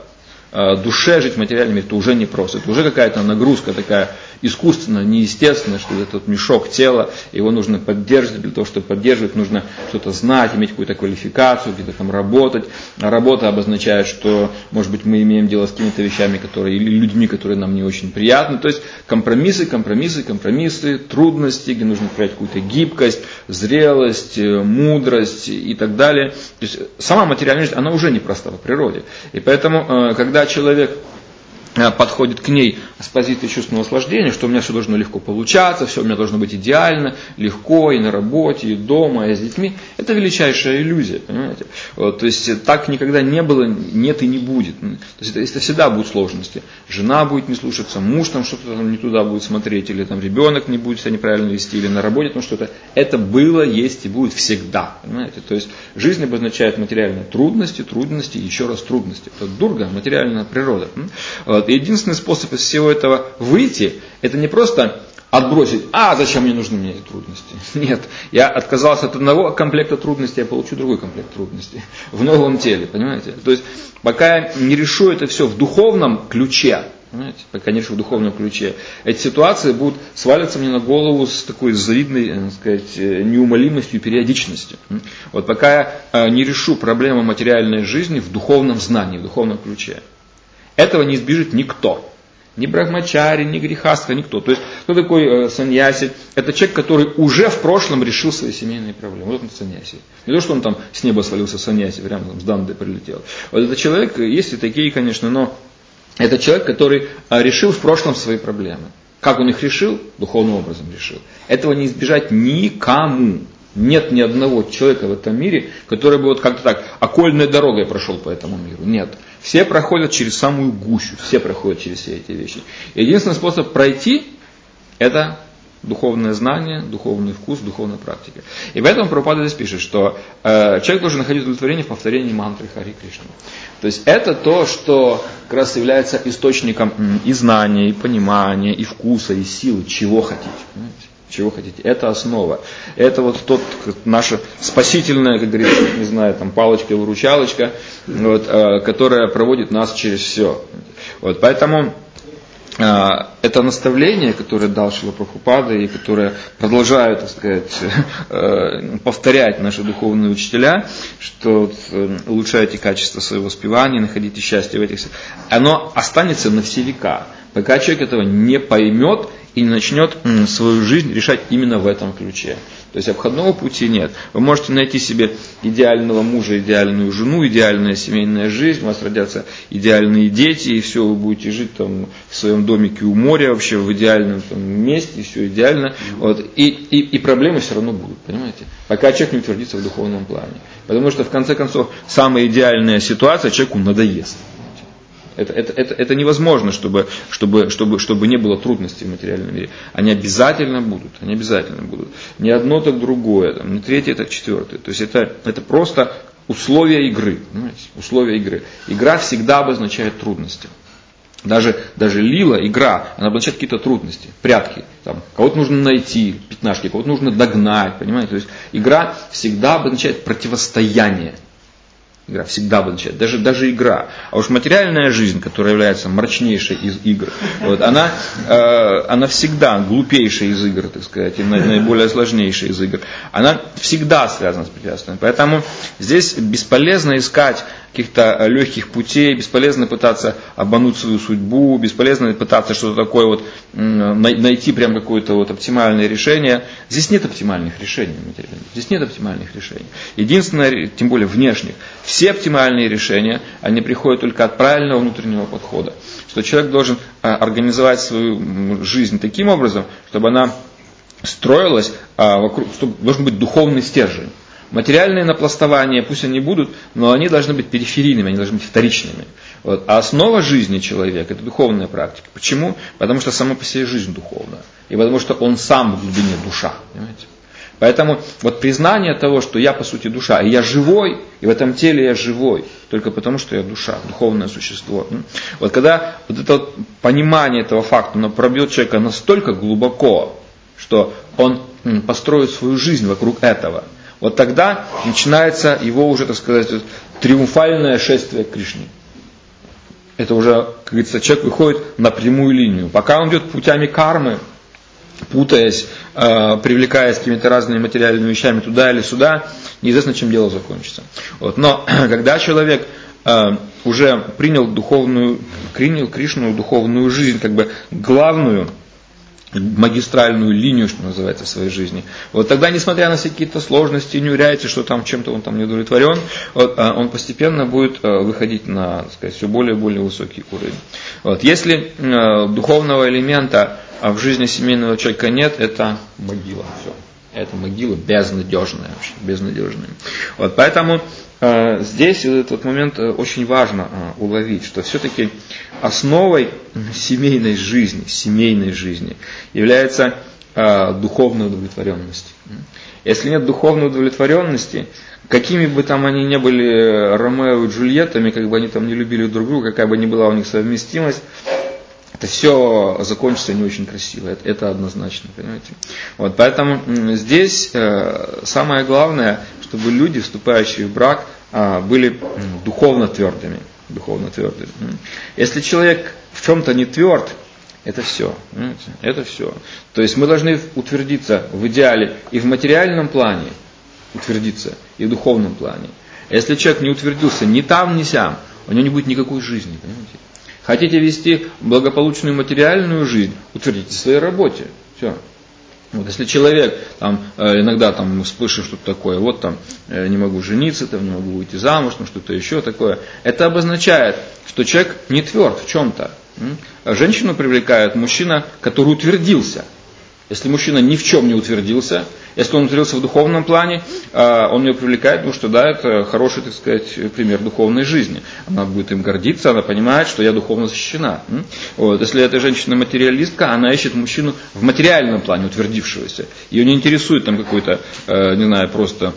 Душе жить в материальном мире, это уже непросто. Это уже какая-то нагрузка такая искусственная, неестественная, что этот мешок тела, его нужно поддерживать. Для того, чтобы поддерживать, нужно что-то знать, иметь какую-то квалификацию, где-то там работать. А работа обозначает, что, может быть, мы имеем дело с какими-то вещами, которые, или людьми, которые нам не очень приятны. То есть компромиссы, компромиссы, компромиссы, трудности, где нужно проявить какую-то гибкость, зрелость, мудрость и так далее. То есть сама материальная жизнь, она уже непроста по природе. И поэтому, когда человек подходит к ней с позиции чувственного наслаждения, что у меня все должно легко получаться, все у меня должно быть идеально, легко и на работе, и дома, и с детьми, это величайшая иллюзия, понимаете? Вот, то есть так никогда не было, нет и не будет. То есть это, это всегда будут сложности. Жена будет не слушаться, муж там что-то там не туда будет смотреть, или там ребенок не будет себя неправильно вести, или на работе, потому что это, это было, есть и будет всегда, понимаете? То есть жизнь обозначает материальные трудности, трудности и еще раз трудности. Это дурга, материальная природа. Вот. Единственный способ из всего этого выйти, это не просто отбросить, а зачем мне нужны мне эти трудности? Нет, я отказался от одного комплекта трудностей, я получу другой комплект трудностей в новом теле, понимаете? То есть пока я не решу это все в духовном ключе, понимаете? Пока не решу в духовном ключе, эти ситуации будут сваливаться мне на голову с такой завидной, так сказать, неумолимостью и периодичностью. Вот пока я не решу проблему материальной жизни в духовном знании, в духовном ключе. Этого не избежит никто. Ни брахмачари, ни грехастха, никто. То есть, кто такой э, саньяси? Это человек, который уже в прошлом решил свои семейные проблемы. Вот он саньяси. Не то, что он там с неба свалился саньяси, прямо там с Данды прилетел. Вот этот человек, есть и такие, конечно, но это человек, который э, решил в прошлом свои проблемы. Как он их решил? Духовным образом решил. Этого не избежать никому. Нет ни одного человека в этом мире, который бы вот как-то так окольной дорогой прошел по этому миру. Нет. Все проходят через самую гущу, все проходят через все эти вещи. Единственный способ пройти – это духовное знание, духовный вкус, духовная практика. И поэтому Прабхупада здесь пишет, что э, человек должен находить удовлетворение в повторении мантры Хари Кришна. То есть это то, что как раз является источником м, и знания, и понимания, и вкуса, и силы, чего хотите. Понимаете? Чего хотите. Это основа. Это вот тот, наша спасительная, как говорится, не знаю, там палочка-выручалочка, вот, э, которая проводит нас через все. Вот, поэтому э, это наставление, которое дал Шрила Прабхупада и которое продолжают, так сказать, э, повторять наши духовные учителя, что вот, э, улучшайте качество своего воспевания, находите счастье в этих... Оно останется на все века. Пока человек этого не поймет и не начнет свою жизнь решать именно в этом ключе. То есть обходного пути нет. Вы можете найти себе идеального мужа, идеальную жену, идеальная семейная жизнь, у вас родятся идеальные дети, и все, вы будете жить там в своем домике у моря, вообще в идеальном там, месте, и все идеально. Вот. И, и, и проблемы все равно будут, понимаете? Пока человек не утвердится в духовном плане. Потому что в конце концов самая идеальная ситуация человеку надоест. Это, это, это, это невозможно, чтобы, чтобы, чтобы, чтобы не было трудностей в материальном мире. Они обязательно будут. Они обязательно будут. Не одно, так другое. Там, не третье, так четвертое. То есть это, это просто условия игры. Понимаете? Условия игры. Игра всегда обозначает трудности. Даже, даже лила, игра, она обозначает какие-то трудности, прятки. Там, кого-то нужно найти, пятнашки, кого-то нужно догнать. Понимаете? То есть игра всегда обозначает противостояние. Игра всегда обозначает, даже, даже игра. А уж материальная жизнь, которая является мрачнейшей из игр, вот, она, э, она всегда глупейшая из игр, так сказать, и наиболее сложнейшая из игр. Она всегда связана с препятствиями. Поэтому здесь бесполезно искать каких-то легких путей, бесполезно пытаться обмануть свою судьбу, бесполезно пытаться что-то такое вот, найти прям какое-то вот оптимальное решение. Здесь нет оптимальных решений материальных. Здесь нет оптимальных решений. Единственное, тем более внешних, все оптимальные решения, они приходят только от правильного внутреннего подхода. Что человек должен организовать свою жизнь таким образом, чтобы она строилась вокруг, чтобы должен быть духовный стержень. Материальные напластования, пусть они будут, но они должны быть периферийными, они должны быть вторичными. Вот. А основа жизни человека – это духовная практика. Почему? Потому что сама по себе жизнь духовная. И потому что он сам в глубине душа. Понимаете? Поэтому вот признание того, что я по сути душа, и я живой, и в этом теле я живой, только потому что я душа, духовное существо. Вот когда вот это вот понимание этого факта, оно пробьет человека настолько глубоко, что он построит свою жизнь вокруг этого, вот тогда начинается его уже, так сказать, триумфальное шествие к Кришне. Это уже, как говорится, человек выходит на прямую линию. Пока он идет путями кармы, путаясь, э, привлекаясь какими-то разными материальными вещами туда или сюда, неизвестно, чем дело закончится. Вот. Но когда человек э, уже принял духовную, принял Кришну, духовную жизнь, как бы главную, магистральную линию, что называется, в своей жизни, вот тогда, несмотря на все какие-то сложности, не уряется, что там чем-то он там не удовлетворен, вот, он постепенно будет выходить на, так сказать, все более и более высокий уровень. Вот. Если э, духовного элемента в жизни семейного человека нет, это могила. Все. Это могила безнадежная вообще, безнадежная. Вот, поэтому э, здесь этот момент очень важно э, уловить, что все-таки основой семейной жизни, семейной жизни является э, духовная удовлетворенность. Если нет духовной удовлетворенности, какими бы там они ни были Ромео и Джульеттами, как бы они там не любили друг друга, какая бы ни была у них совместимость, это все закончится не очень красиво, это, это однозначно, понимаете. Вот, поэтому здесь э, самое главное, чтобы люди, вступающие в брак, э, были э, духовно твердыми, духовно твердыми. Если человек в чем-то не тверд, это все, понимаете, это все. То есть мы должны утвердиться в идеале и в материальном плане, утвердиться, и в духовном плане. Если человек не утвердился ни там, ни сям, у него не будет никакой жизни, понимаете. Хотите вести благополучную материальную жизнь, утвердитесь в своей работе. Все. Вот, если человек там, иногда там, слышит что-то такое, вот там не могу жениться, там, не могу выйти замуж, там, что-то еще такое, это обозначает, что человек не тверд в чем-то. Женщину привлекает мужчина, который утвердился. Если мужчина ни в чем не утвердился, если он утвердился в духовном плане, он ее привлекает, потому что да, это хороший, так сказать, пример духовной жизни. Она будет им гордиться, она понимает, что я духовно защищена. Вот. Если эта женщина материалистка, она ищет мужчину в материальном плане утвердившегося. Ее не интересует там какой-то, не знаю, просто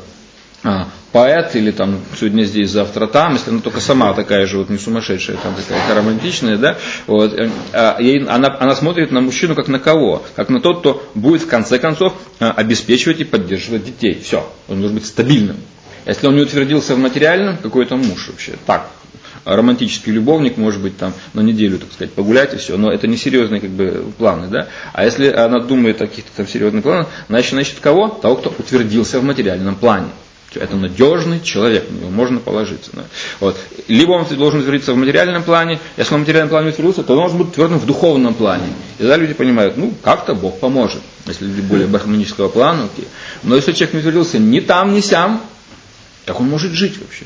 поэт или там сегодня здесь, завтра там, если она только сама такая же вот не сумасшедшая, там такая романтичная, да, вот, ей, она, она смотрит на мужчину как на кого? Как на тот, кто будет в конце концов обеспечивать и поддерживать детей. Все, он должен быть стабильным. Если он не утвердился в материальном, какой это муж вообще? Так, романтический любовник, может быть, там на неделю, так сказать, погулять и все, но это не серьезные как бы планы, да. А если она думает о каких-то там серьезных планах, значит, значит кого? Того, кто утвердился в материальном плане. Это надежный человек, на него можно положиться. Да. Вот. Либо он должен утвердиться в материальном плане, если он в материальном плане утвердился, то он должен быть твердым в духовном плане. И тогда люди понимают, ну, как-то Бог поможет, если люди более брахманического плана. Окей. Но если человек не утвердился ни там, ни сям, как он может жить вообще?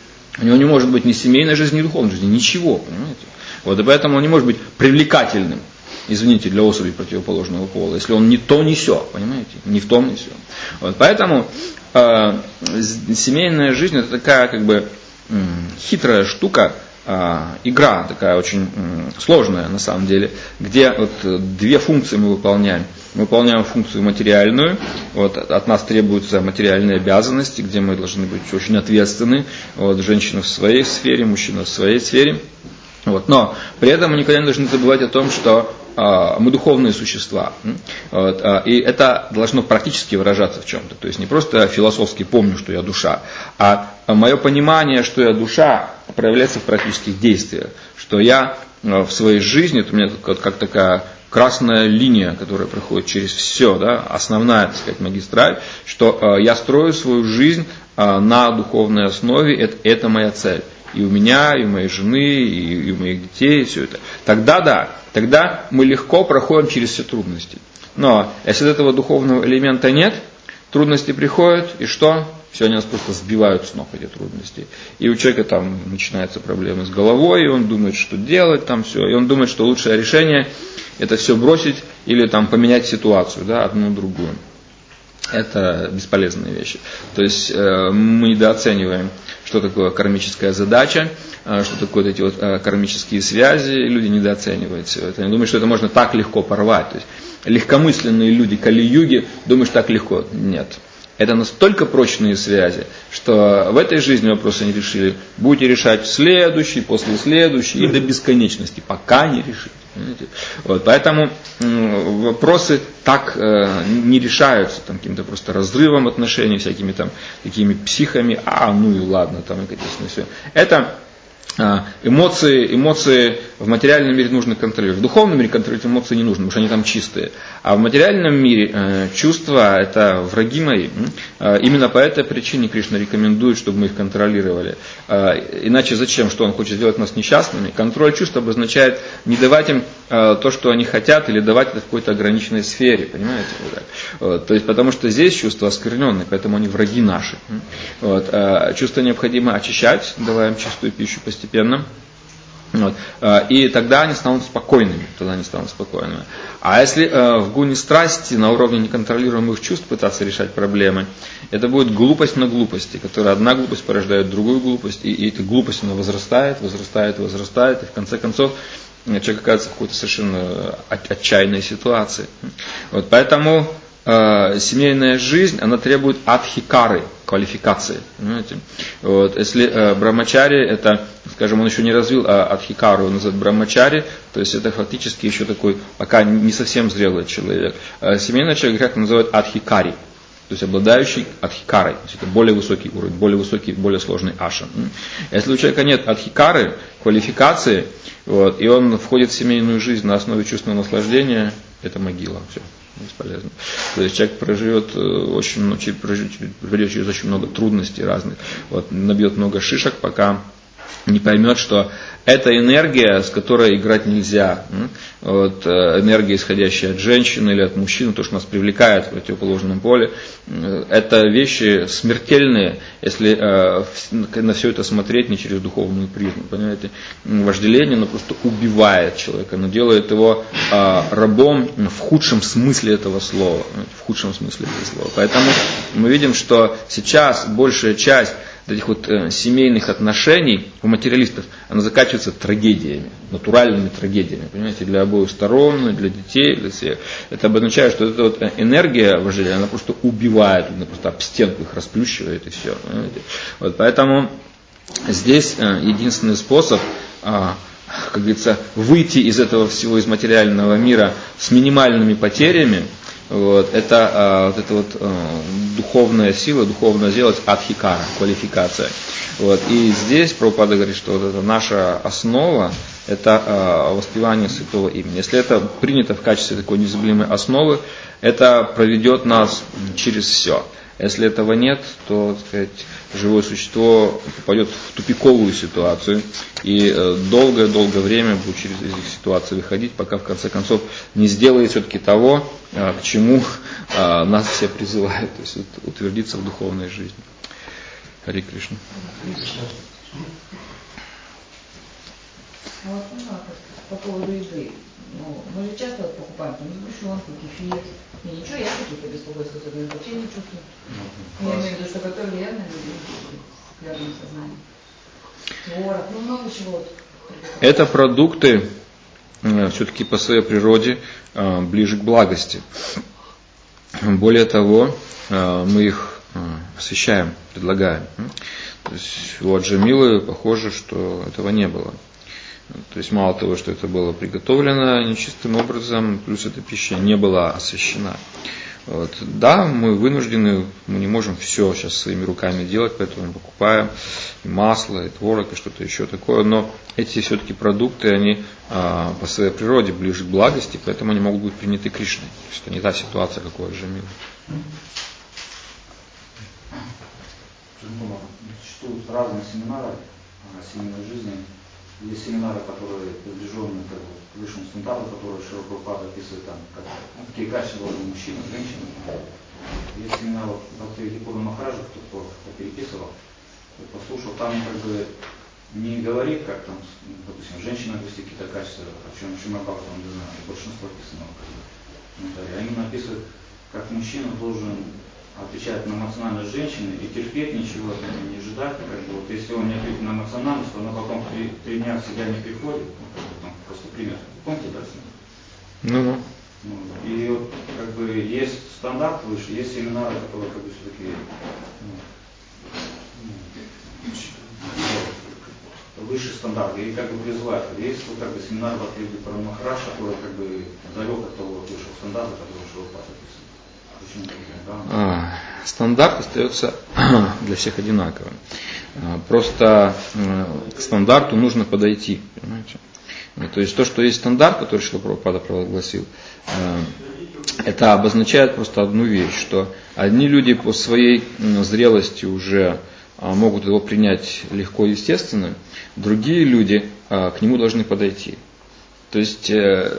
У него не может быть ни семейной жизни, ни духовной жизни, ничего, понимаете? Вот, и поэтому он не может быть привлекательным, извините, для особей противоположного пола, если он не то, не сё, понимаете? Ни в том, ни сё. Вот, поэтому э, семейная жизнь это такая как бы э, хитрая штука, э, игра такая очень э, сложная на самом деле, где вот две функции мы выполняем. Мы выполняем функцию материальную, вот, от нас требуются материальные обязанности, где мы должны быть очень ответственны, вот, женщина в своей сфере, мужчина в своей сфере. Вот, но при этом мы никогда не должны забывать о том, что а, мы духовные существа. Вот, а, и это должно практически выражаться в чем-то. То есть не просто философски помню, что я душа, а мое понимание, что я душа, проявляется в практических действиях. Что я а, в своей жизни, это у меня как, как такая красная линия, которая проходит через все, да, основная, так сказать, магистраль, что э, я строю свою жизнь э, на духовной основе, это, это моя цель. И у меня, и у моей жены, и, и у моих детей, и все это. Тогда да, тогда мы легко проходим через все трудности. Но если этого духовного элемента нет, трудности приходят, и что? Все, они нас просто сбивают с ног, эти трудности. И у человека там начинаются проблемы с головой, и он думает, что делать, там все. И он думает, что лучшее решение это все бросить или там поменять ситуацию, да, одну другую. это бесполезные вещи. То есть э, мы недооцениваем, что такое кармическая задача, э, что такое вот эти вот э, кармические связи, люди недооценивают все это. Они думают, что это можно так легко порвать. То есть легкомысленные люди Кали-юги думают, что так легко. Нет. Это настолько прочные связи, что в этой жизни вопросы не решили. Будете решать в следующий, после следующей и до бесконечности, пока не решите. Вот, поэтому м, вопросы так э, не решаются там, каким-то просто разрывом отношений, всякими там такими психами, а ну и ладно, там, и, конечно, все. Это Эмоции, эмоции в материальном мире нужно контролировать. В духовном мире контролировать эмоции не нужно, потому что они там чистые. А в материальном мире э, чувства – это враги мои. Э, именно по этой причине Кришна рекомендует, чтобы мы их контролировали. Э, иначе зачем? Что он хочет сделать нас несчастными? Контроль чувств обозначает не давать им э, то, что они хотят, или давать это в какой-то ограниченной сфере. Понимаете? Вот так. Вот, то есть, потому что здесь чувства оскверненные, поэтому они враги наши. Вот, э, чувства необходимо очищать, давая им чистую пищу постепенно. Вот. И тогда они станут спокойными. Тогда они станут спокойными. А если э, в гуне страсти на уровне неконтролируемых чувств пытаться решать проблемы, это будет глупость на глупости, которая одна глупость порождает другую глупость, и, и эта глупость она возрастает, возрастает, возрастает, и в конце концов человек оказывается в какой-то совершенно отчаянной ситуации. Вот. Поэтому э, семейная жизнь, она требует адхикары, квалификации. Понимаете? Вот. Если э, брамачари, это, скажем, он еще не развил а адхикару, он называет брамачари, то есть это фактически еще такой, пока не совсем зрелый человек. А семейный человек, как называют, адхикари, то есть обладающий адхикарой. То есть это более высокий уровень, более высокий, более сложный аша. Если у человека нет адхикары, квалификации, вот, и он входит в семейную жизнь на основе чувственного наслаждения, это могила. Все. Бесполезно. То есть человек проживет очень, ну, проживет, пройдет через очень много трудностей разных, вот, набьет много шишек, пока не поймет, что это энергия, с которой играть нельзя. Вот, энергия, исходящая от женщины или от мужчины, то, что нас привлекает в противоположном поле, это вещи смертельные, если э, на все это смотреть не через духовную призму. Понимаете? Вожделение, оно просто убивает человека, оно делает его э, рабом в худшем смысле этого слова. В худшем смысле этого слова. Поэтому мы видим, что сейчас большая часть этих вот э, семейных отношений у материалистов, она заканчивается трагедиями, натуральными трагедиями, понимаете, для обоих сторон, для детей, для всех. Это обозначает, что эта вот энергия вожделения, она просто убивает, она просто об стенку их расплющивает и все. Понимаете? Вот, поэтому здесь э, единственный способ, э, как говорится, выйти из этого всего, из материального мира с минимальными потерями. Вот, это а, вот эта вот а, духовная сила, духовно сделать адхикара, квалификация. Вот, и здесь Прабхупада говорит, что вот это наша основа, это а, воспевание святого имени. Если это принято в качестве такой незабываемой основы, это проведет нас через все. Если этого нет, то, так сказать, живое существо попадет в тупиковую ситуацию и долгое-долгое время будет через этих ситуаций выходить, пока в конце концов не сделает все-таки того, к чему нас все призывают, то есть утвердиться в духовной жизни. Харе Кришна. Вот, ну, по поводу еды. Ну, мы же часто вот покупаем там сгущенку, кефир. И ничего, я какие-то беспокойства вообще не чувствую. Я имею в виду, что готовили явно люди с клятвным сознанием. Творог, ну много чего. Это продукты все-таки по своей природе ближе к благости. Более того, мы их освещаем, предлагаем. То есть у Аджамилы похоже, что этого не было. То есть мало того, что это было приготовлено нечистым образом, плюс эта пища не была освящена. Вот. Да, мы вынуждены, мы не можем все сейчас своими руками делать, поэтому мы покупаем и масло, и творог, и что-то еще такое, но эти все-таки продукты, они а, по своей природе ближе к благости, поэтому они могут быть приняты Кришной. То есть это не та ситуация, как у Аджамилы. Существуют разные семинары о семейной жизни. Есть семинары, которые приближены к высшему стандарту, которые Шрила Прабхупада описывает там, как, ну, какие качества должны мужчины, женщины. Есть семинар Бхактивинода Пурна Махараджа, кто, кто переписывал, кто послушал, там как бы не говорит, как там, допустим, женщина вести какие-то качества, о чем Шримад-Бхагаватам, там, не знаю, большинство описано. Как бы, а именно описывает, как мужчина должен отвечает на эмоциональность женщины и терпеть ничего от нее не ожидать. Как бы, вот, если он не ответит на эмоциональность, то она потом три, три дня в себя не приходит. Ну, как бы, там, просто пример. Помните, да? Ну-ну. Ну, и вот, как бы есть стандарт выше, есть семинары, которые как бы все-таки ну, ну, выше стандарта, и как бы призывают. Есть вот, как бы семинар в отличие про Махарадж, который как бы далек от того высшего стандарта, который Шилапад описывает. А, стандарт остается для всех одинаковым. Просто к стандарту нужно подойти. Понимаете? То есть то, что есть стандарт, который Шрила Прабхупада провозгласил, это обозначает просто одну вещь, что одни люди по своей зрелости уже могут его принять легко и естественно, другие люди к нему должны подойти. То есть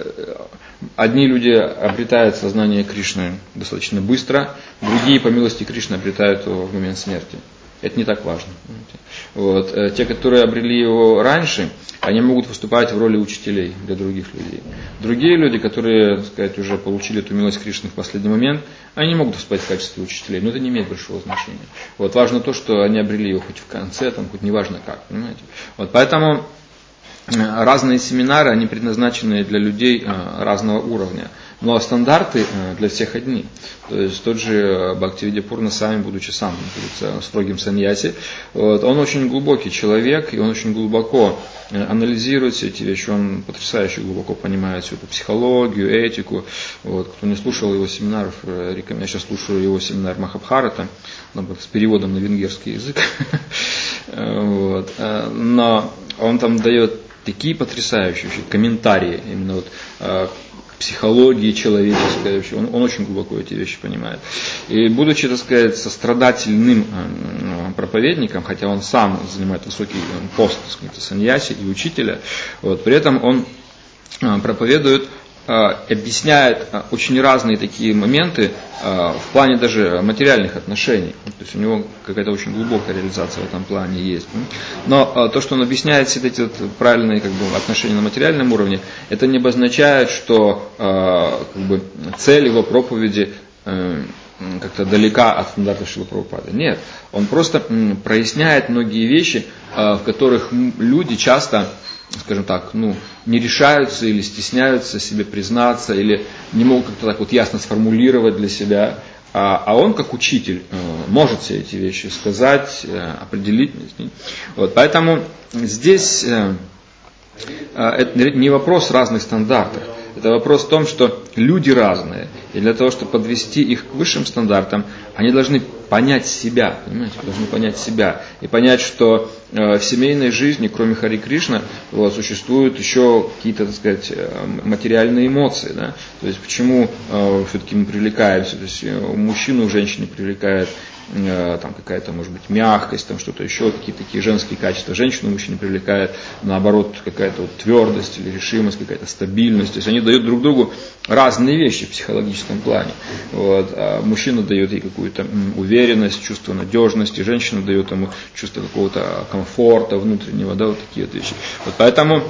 одни люди обретают сознание Кришны достаточно быстро, другие, по милости Кришны, обретают его в момент смерти. Это не так важно. Вот. Те, которые обрели его раньше, они могут выступать в роли учителей для других людей. Другие люди, которые, так сказать, уже получили эту милость Кришны в последний момент, они могут выступать в качестве учителей, но это не имеет большого значения. Вот. Важно то, что они обрели его хоть в конце, там, хоть неважно как. Понимаете? Вот. Поэтому разные семинары, они предназначены для людей разного уровня. Но стандарты для всех одни. То есть тот же Бхактивида Пурна Сами, будучи сам строгим саньяси, вот, он очень глубокий человек, и он очень глубоко анализирует все эти вещи, он потрясающе глубоко понимает всю эту психологию, этику. Вот, кто не слушал его семинаров, я сейчас слушаю его семинар Махабхарата, с переводом на венгерский язык. Вот, но он там дает такие потрясающие комментарии именно вот, психологии человеческой, он, он очень глубоко эти вещи понимает. И будучи, так сказать, сострадательным проповедником, хотя он сам занимает высокий пост, так сказать, саньяси и учителя, вот, при этом он проповедует, объясняет очень разные такие моменты в плане даже материальных отношений. То есть у него какая-то очень глубокая реализация в этом плане есть. Но то, что он объясняет все эти вот правильные как бы, отношения на материальном уровне, это не обозначает, что как бы, цель его проповеди как-то далека от стандартов Шрилы Прабхупады. Нет, он просто проясняет многие вещи, в которых люди часто, скажем так, ну, не решаются или стесняются себе признаться, или не могут как-то так вот ясно сформулировать для себя. А, а он, как учитель, может все эти вещи сказать, определить. Вот, поэтому здесь это не вопрос разных стандартов. Это вопрос в том, что люди разные. И для того, чтобы подвести их к высшим стандартам, они должны понять себя, понимаете, должны понять себя. И понять, что э, в семейной жизни, кроме Хари Кришна, вот, существуют еще какие-то, так сказать, материальные эмоции. Да? То есть, почему э, все-таки мы привлекаемся. То есть, мужчину в женщине привлекает э, там, какая-то, может быть, мягкость, там, что-то еще, какие-то такие женские качества. Женщину мужчине привлекает, наоборот, какая-то вот твердость или решимость, какая-то стабильность. То есть, они дают друг другу разные вещи в психологическом плане. Вот. А мужчина дает ей какую-то уверенность, чувство надежности, женщина дает ему чувство какого-то комфорта внутреннего, да, вот такие вот вещи. Вот поэтому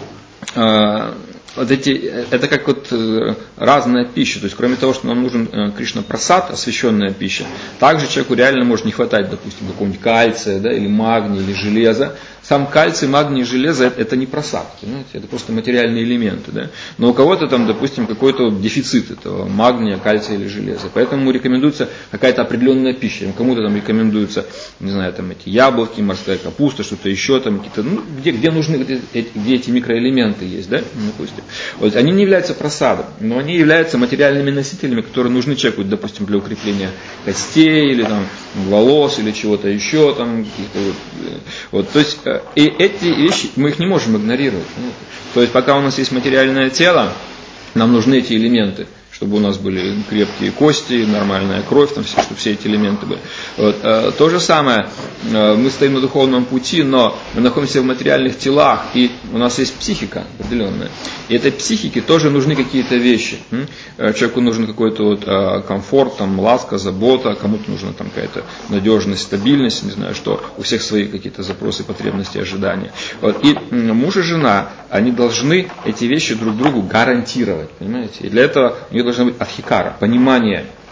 э, вот эти, это как вот э, разная пища, то есть кроме того, что нам нужен э, Кришна прасад, освященная пища, также человеку реально может не хватать, допустим, какого-нибудь кальция, да, или магния, или железа. Сам кальций, магний, железо – это не прасад, понимаете? Это просто материальные элементы. Да? Но у кого-то там, допустим, какой-то дефицит этого магния, кальция или железа. Поэтому ему рекомендуется какая-то определенная пища. Кому-то там рекомендуется, не знаю, там эти яблоки, морская капуста, что-то еще, там какие-то, ну, где, где нужны, где, где эти микроэлементы есть, да, допустим. Вот, они не являются прасадом, но они являются материальными носителями, которые нужны человеку, допустим, для укрепления костей, или там волос, или чего-то еще, там, каких-то вот, вот, то есть, и эти вещи, мы их не можем игнорировать. То есть, пока у нас есть материальное тело, нам нужны эти элементы, чтобы у нас были крепкие кости, нормальная кровь, там, чтобы все эти элементы были. Вот. То же самое, мы стоим на духовном пути, но мы находимся в материальных телах, и у нас есть психика определенная. И этой психике тоже нужны какие-то вещи. Человеку нужен какой-то вот комфорт, там, ласка, забота, кому-то нужна там какая-то надежность, стабильность, не знаю что, у всех свои какие-то запросы, потребности, ожидания. Вот. И муж и жена, они должны эти вещи друг другу гарантировать, понимаете? И для этого у них должна быть адхикара, понимание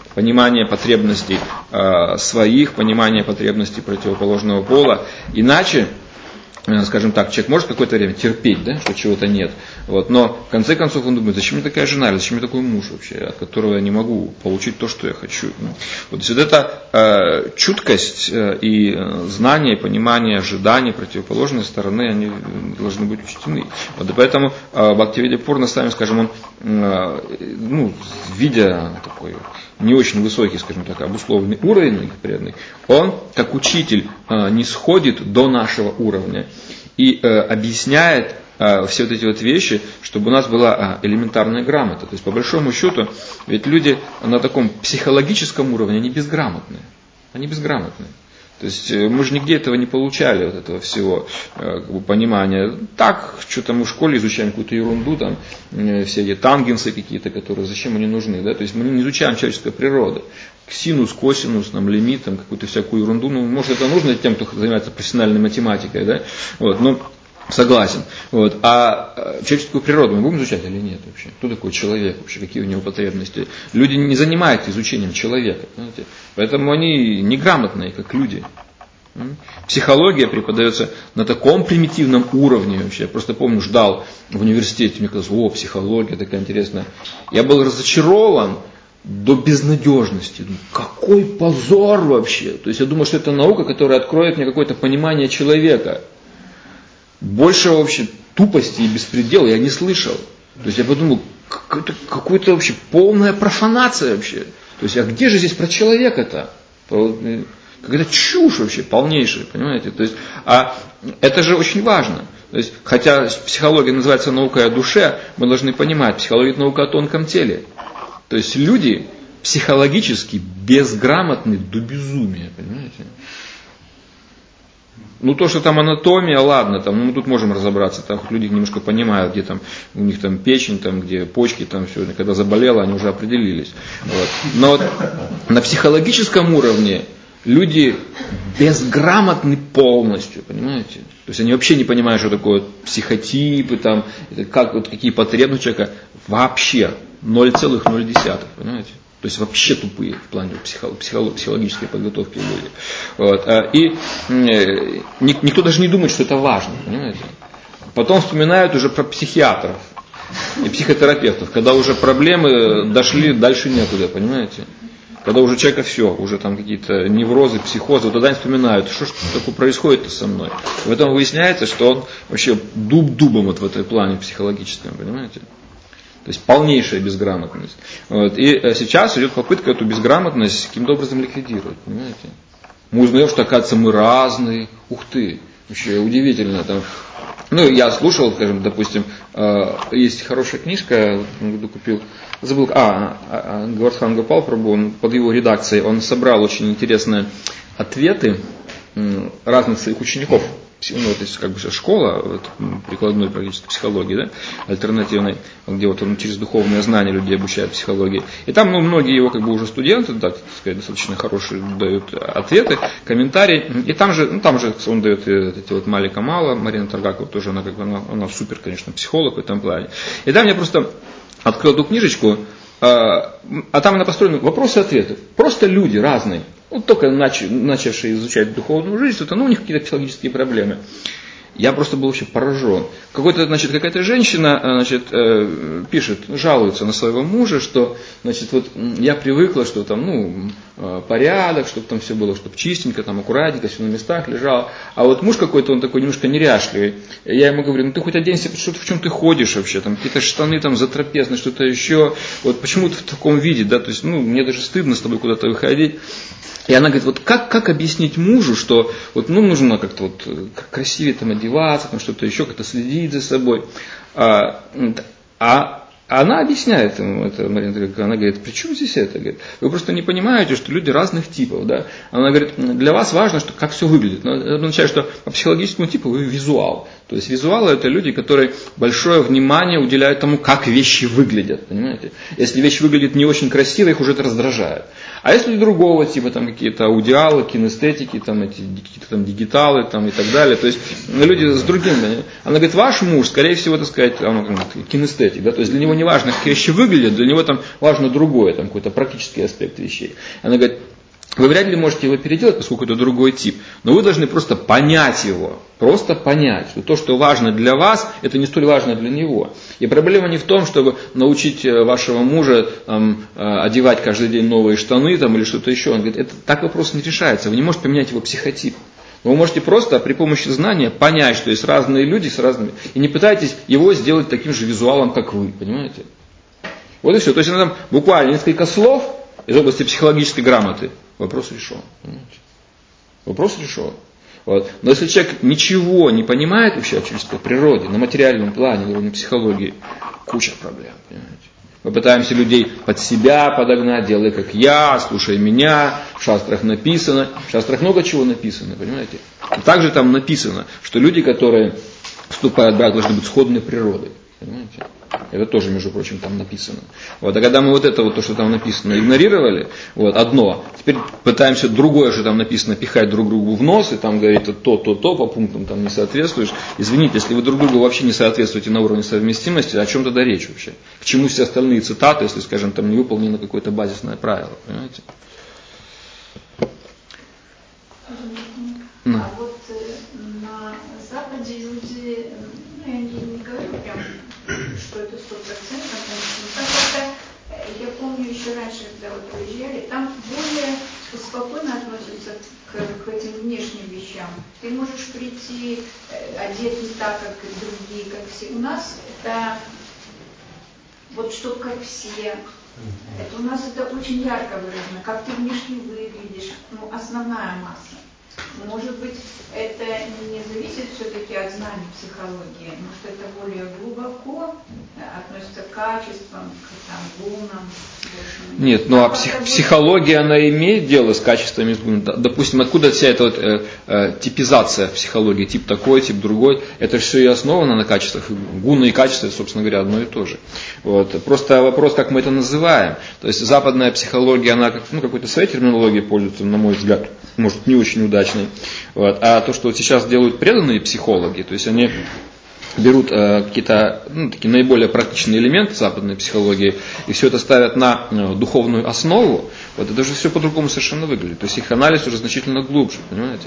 понимание потребностей э, своих, понимание потребностей противоположного пола. Иначе, скажем так, человек может какое-то время терпеть, да, что чего-то нет, вот, но в конце концов он думает, зачем мне такая жена, зачем мне такой муж вообще, от которого я не могу получить то, что я хочу. Вот, то есть вот эта э, чуткость э, и знание, понимание ожиданий противоположной стороны, они должны быть учтены. Вот, и поэтому э, Бхактивида Пурна с вами, скажем, он, э, ну, видя такой не очень высокий, скажем так, обусловленный уровень многих преданных, он, как учитель, э, не сходит до нашего уровня и э, объясняет э, все вот эти вот вещи, чтобы у нас была э, элементарная грамота. То есть, по большому счету, ведь люди на таком психологическом уровне, они безграмотные. Они безграмотные. То есть мы же нигде этого не получали, вот этого всего как бы, понимания. Так, что-то мы в школе изучаем какую-то ерунду, там, все эти тангенсы какие-то, которые зачем они нужны. Да? То есть мы не изучаем человеческую природу. Синус, косинус, там, лимит, там, какую-то всякую ерунду. Ну, может, это нужно тем, кто занимается профессиональной математикой, да? Вот, но согласен. Вот. А человеческую природу мы будем изучать или нет вообще? Кто такой человек вообще? Какие у него потребности? Люди не занимаются изучением человека. Понимаете? Поэтому они неграмотные, как люди. Психология преподается на таком примитивном уровне вообще. Я просто помню, ждал в университете, мне казалось, о, психология такая интересная. Я был разочарован до безнадежности. Какой позор вообще. То есть я думал, что это наука, которая откроет мне какое-то понимание человека. Больше вообще тупости и беспредела я не слышал. То есть я подумал, какая-то вообще полная профанация вообще. То есть, а где же здесь про человека-то? Какая-то чушь вообще полнейшая, понимаете? То есть, а это же очень важно. То есть, хотя психология называется наукой о душе, мы должны понимать, психология – это наука о тонком теле. То есть люди психологически безграмотны до безумия, понимаете? Ну, то, что там анатомия, ладно, там, ну, мы тут можем разобраться, там люди немножко понимают, где там у них там печень, там, где почки, там все, когда заболело, они уже определились. Вот. Но вот на психологическом уровне люди безграмотны полностью, понимаете? То есть они вообще не понимают, что такое психотипы, там, как, вот, какие потребности человека, вообще ноль целых ноль десятых, понимаете? То есть вообще тупые в плане психо- психо- психологической подготовки люди. Вот. И э, никто даже не думает, что это важно, понимаете? Потом вспоминают уже про психиатров и психотерапевтов, когда уже проблемы дошли дальше некуда, понимаете? Когда уже человека все, уже там какие-то неврозы, психозы, вот тогда они вспоминают, что ж такое происходит со мной. И потом выясняется, что он вообще дуб дубом вот в этой плане психологическом, понимаете? То есть полнейшая безграмотность. Вот. И сейчас идет попытка эту безграмотность каким-то образом ликвидировать. Понимаете? Мы узнаем, что, оказывается, мы разные. Ух ты, вообще удивительно. Там. Ну, я слушал, скажем, допустим, есть хорошая книжка, купил, забыл, а, Гавардхан Гопал Прабху, он под его редакцией, он собрал очень интересные ответы разных своих учеников. Ну, то есть как бы школа вот, прикладной практической психологии, да, альтернативной, где вот он через духовное знание людей обучает психологии. И там, ну, многие его как бы уже студенты, так сказать, достаточно хорошие дают ответы, комментарии. И там же, ну, там же он дает эти вот Малика Мала, Марина Таргакова тоже, она как бы, она, она супер, конечно, психолог в этом плане. И там я просто открыл эту книжечку, а, а там она построена вопросы и ответы. Просто люди разные. Вот только нач, начавшие изучать духовную жизнь, это, ну, у них какие-то психологические проблемы. Я просто был вообще поражен. Какой-то, значит, какая-то женщина, значит, э, пишет, жалуется на своего мужа, что, значит, вот я привыкла, что там, ну, э, порядок, чтобы там все было, чтобы чистенько, там, аккуратненько, все на местах лежало. А вот муж какой-то, он такой немножко неряшливый. Я ему говорю, ну ты хоть оденься, что в чем ты ходишь вообще, там какие-то штаны там затрапезные, что-то еще. Вот почему ты в таком виде, да, то есть, ну, мне даже стыдно с тобой куда-то выходить. И она говорит, вот как, как объяснить мужу, что вот, ну, нужно как-то вот красивее там одеваться, там что-то еще, как-то следить за собой. А, а она объясняет ему это, Марина Таргакова, она говорит, при чем здесь это? Говорит, вы просто не понимаете, что люди разных типов. Да? Она говорит, для вас важно, что, как все выглядит. Но это означает, что по психологическому типу вы визуал. То есть визуалы это люди, которые большое внимание уделяют тому, как вещи выглядят. Понимаете? Если вещь выглядит не очень красиво, их уже это раздражает. А если другого типа, там какие-то аудиалы, кинестетики, там, эти, какие-то там дигиталы там, и так далее, то есть люди с другим. Она говорит, ваш муж, скорее всего, так сказать, он, кинестетик, да? То есть для него не важно, как вещи выглядят, для него там важно другое, там какой-то практический аспект вещей. Она говорит, вы вряд ли можете его переделать, поскольку это другой тип, но вы должны просто понять его, просто понять, что то, что важно для вас, это не столь важно для него. И проблема не в том, чтобы научить вашего мужа там, одевать каждый день новые штаны там, или что-то еще. Он говорит, это так вопрос не решается, вы не можете поменять его психотип. Но вы можете просто при помощи знания понять, что есть разные люди с разными, и не пытайтесь его сделать таким же визуалом, как вы, понимаете? Вот и все. То есть там буквально несколько слов из области психологической грамоты. Вопрос решен. Понимаете? Вопрос решен. Вот. Но если человек ничего не понимает вообще о человеческой природе, на материальном плане, на уровне психологии, куча проблем. Понимаете? Мы пытаемся людей под себя подогнать, делай как я, слушай меня, в шастрах написано. В шастрах много чего написано, понимаете? И также там написано, что люди, которые вступают в брак, должны быть сходной природой. Понимаете? Это тоже, между прочим, там написано. Вот. А когда мы вот это вот, то, что там написано, игнорировали, вот, одно, теперь пытаемся другое, что там написано, пихать друг другу в нос, и там говорит, то, то, то, по пунктам там не соответствуешь. Извините, если вы друг другу вообще не соответствуете на уровне совместимости, о чем тогда речь вообще? К чему все остальные цитаты, если, скажем, там не выполнено какое-то базисное правило, понимаете? А вот на Западе люди, ну я не, не говорю прям, что это сто процентов, там как-то, я помню еще раньше, когда вот уезжали, там более спокойно относятся к, к этим внешним вещам. Ты можешь прийти одет не так, как и другие, как все. У нас это вот что как все. Это у нас это очень ярко выражено, как ты внешне выглядишь, ну основная масса. Может быть, это не зависит все-таки от знаний психологии, может, это более глубоко относится к качествам, к там, гунам. Нет, ну а псих, психология, она имеет дело с качествами, допустим, откуда вся эта вот, э, э, типизация в психологии, тип такой, тип другой, это все и основано на качествах, гуны и качества, собственно говоря, одно и то же. Вот. Просто вопрос, как мы это называем, то есть западная психология, она ну, какой-то своей терминологией пользуется, на мой взгляд, может, не очень удачной. Вот. А то, что вот сейчас делают преданные психологи, то есть они берут э, какие-то ну, такие наиболее практичные элементы западной психологии и все это ставят на э, духовную основу, вот это же все по-другому совершенно выглядит. То есть их анализ уже значительно глубже, понимаете?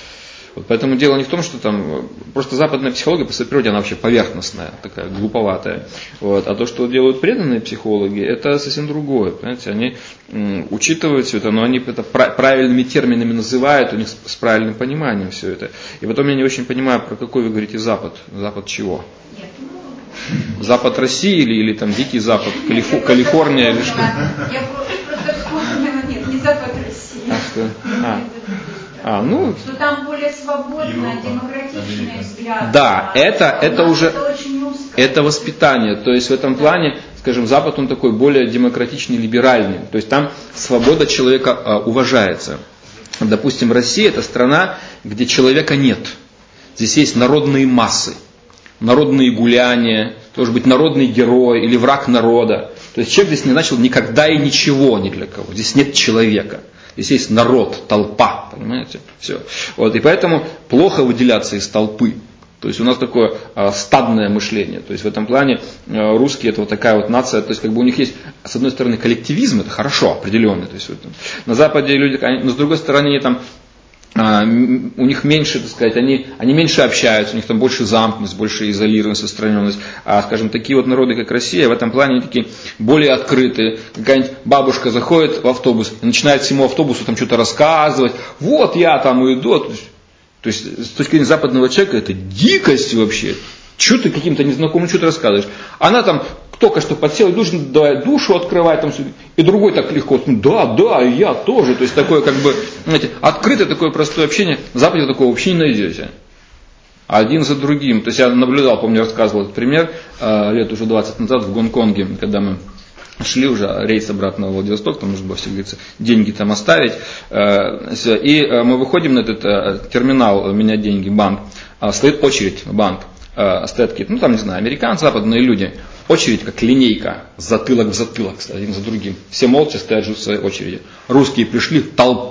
Вот поэтому дело не в том, что там просто западная психология по своей природе, она вообще поверхностная, такая глуповатая. Вот. А то, что делают преданные психологи, это совсем другое. Понимаете? Они м, учитывают все это, но они это правильными терминами называют, у них с правильным пониманием все это. И потом я не очень понимаю, про какой вы говорите Запад. Запад чего? Нет, ну... Запад России или, или там Дикий Запад, Калифо, Калифорния или что? Я просто вспомнила, нет, не Запад России. А что? А. А, ну, что там более свободно, демократичные взгляды. Да, это, это уже это, это воспитание. То есть в этом плане, скажем, Запад, он такой более демократичный, либеральный. То есть там свобода человека а, уважается. Допустим, Россия это страна, где человека нет. Здесь есть народные массы, народные гуляния, должен быть народный герой или враг народа. То есть человек здесь не начал никогда и ничего ни для кого. Здесь нет человека. Здесь есть народ, толпа, понимаете? Все. Вот, и поэтому плохо выделяться из толпы. То есть у нас такое а, стадное мышление. То есть в этом плане а, русские это вот такая вот нация. То есть как бы у них есть, с одной стороны, коллективизм, это хорошо, определенный. То есть вот, на Западе люди, они, но с другой стороны, они там А, у них меньше, так сказать, они, они меньше общаются, у них там больше замкнутость, больше изолированность, отстраненность. А, скажем, такие вот народы, как Россия, в этом плане они такие более открытые. Какая-нибудь бабушка заходит в автобус и начинает всему автобусу там что-то рассказывать. Вот я там иду. То есть, то есть с точки зрения западного человека это дикость вообще. Что ты каким-то незнакомым что-то рассказываешь? Она там только что подсела, и должен давай душу открывать, там, и другой так легко, да, да, и я тоже. То есть такое как бы, знаете, открытое такое простое общение, на Западе такого вообще не найдете. Один за другим. То есть я наблюдал, помню, рассказывал этот пример лет уже двадцать назад в Гонконге, когда мы шли уже рейс обратно в Владивосток, там нужно было, все говорится, деньги там оставить. И мы выходим на этот терминал, менять деньги, банк, стоит очередь в банк. Стоят какие-то, ну там, не знаю, американцы, западные люди. Очередь как линейка, затылок в затылок, один за другим. Все молча стоят же в своей очереди. Русские пришли, толпа.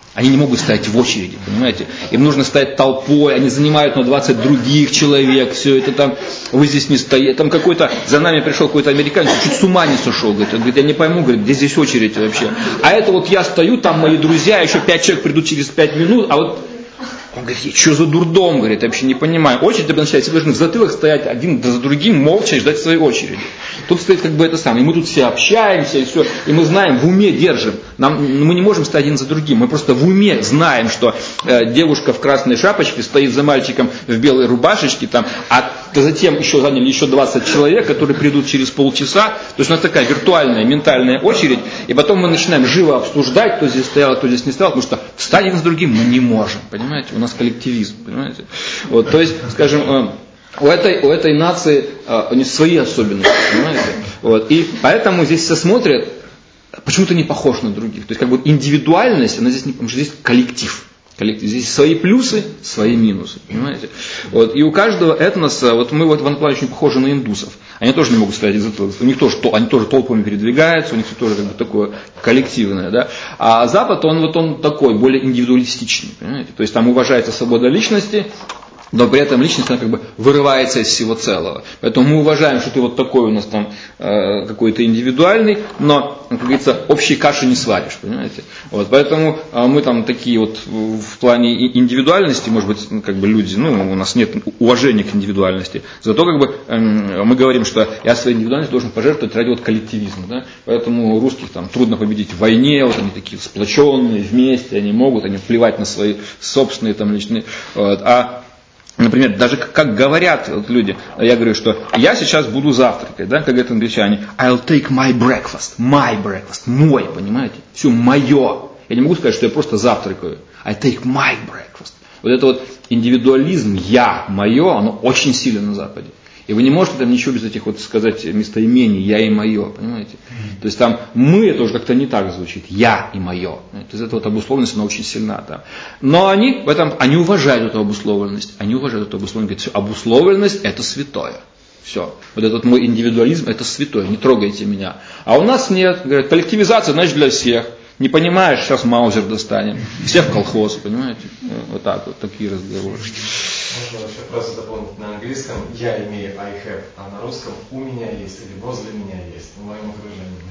Они не могут стоять в очереди, понимаете? Им нужно стоять толпой, они занимают на двадцать других человек, все это там, вы здесь не стоите. Там какой-то, за нами пришел какой-то американец, чуть с ума не сошел, говорит, он говорит, я не пойму, говорит, где здесь очередь вообще? А это вот я стою, там мои друзья, еще пять человек придут через пять минут, а вот... Он говорит, что за дурдом, говорит, я вообще не понимаю. Очередь обозначает, все должны в затылок стоять один за другим, молча и ждать своей очереди. Тут стоит как бы это самое. И мы тут все общаемся, и все. И мы знаем, в уме держим. Нам, мы не можем стоять один за другим. Мы просто в уме знаем, что э, девушка в красной шапочке стоит за мальчиком в белой рубашечке, там, а затем еще заняли еще двадцать человек, которые придут через полчаса. То есть у нас такая виртуальная, ментальная очередь. И потом мы начинаем живо обсуждать, кто здесь стоял, кто здесь не стоял, потому что встать один за другим мы не можем, понимаете? У нас коллективизм, понимаете? Вот, то есть, скажем, у этой, у этой нации у них свои особенности, понимаете? Вот, и поэтому здесь все смотрят, почему-то не похож на других. То есть, как бы индивидуальность, она здесь не, потому что здесь коллектив. коллектив. Здесь свои плюсы, свои минусы, понимаете? Вот, и у каждого этноса, вот мы вот в этом плане очень похожи на индусов. Они тоже не могут сказать из этого, у них тоже, они тоже толпами передвигаются, у них тоже как бы такое коллективное, да. А Запад, он вот он такой, более индивидуалистичный, понимаете? То есть там уважается свобода личности, но при этом личность, она как бы вырывается из всего целого. Поэтому мы уважаем, что ты вот такой у нас там э, какой-то индивидуальный, но, как говорится, общей каши не сваришь, понимаете? Вот, поэтому э, мы там такие вот в плане индивидуальности, может быть, как бы люди, ну, у нас нет уважения к индивидуальности. Зато как бы э, мы говорим, что я своей индивидуальностью должен пожертвовать ради вот коллективизма, да? Поэтому русских там трудно победить в войне, вот они такие сплоченные, вместе, они могут, они плевать на свои собственные там личные, вот, а например, даже как говорят вот люди, я говорю, что я сейчас буду завтракать, да, как говорят англичане, I'll take my breakfast, my breakfast, мой, понимаете, все мое. Я не могу сказать, что я просто завтракаю, I take my breakfast. Вот это вот индивидуализм, я, мое, оно очень сильно на Западе. И вы не можете там ничего без этих вот сказать местоимений, я и мое, понимаете? То есть там мы, это уже как-то не так звучит, я и мое. То есть эта вот обусловленность, она очень сильна там. Но они в этом, они уважают эту обусловленность, они уважают эту обусловленность, говорят, обусловленность это святое. Все. Вот этот мой индивидуализм это святое, не трогайте меня. А у нас нет, говорят, коллективизация, значит, для всех. Не понимаешь, сейчас маузер достанем. Все в колхоз, понимаете? Вот так вот, такие разговоры. Можно еще фразу дополнить на английском. Я имею I have, а на русском у меня есть или возле меня есть, в моем окружении.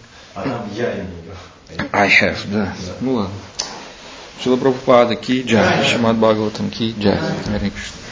А там я имею. I have, да. да. Ну ладно. Шрила Прабхупада, ки джай, Шримад Бхагаватам, ки джай.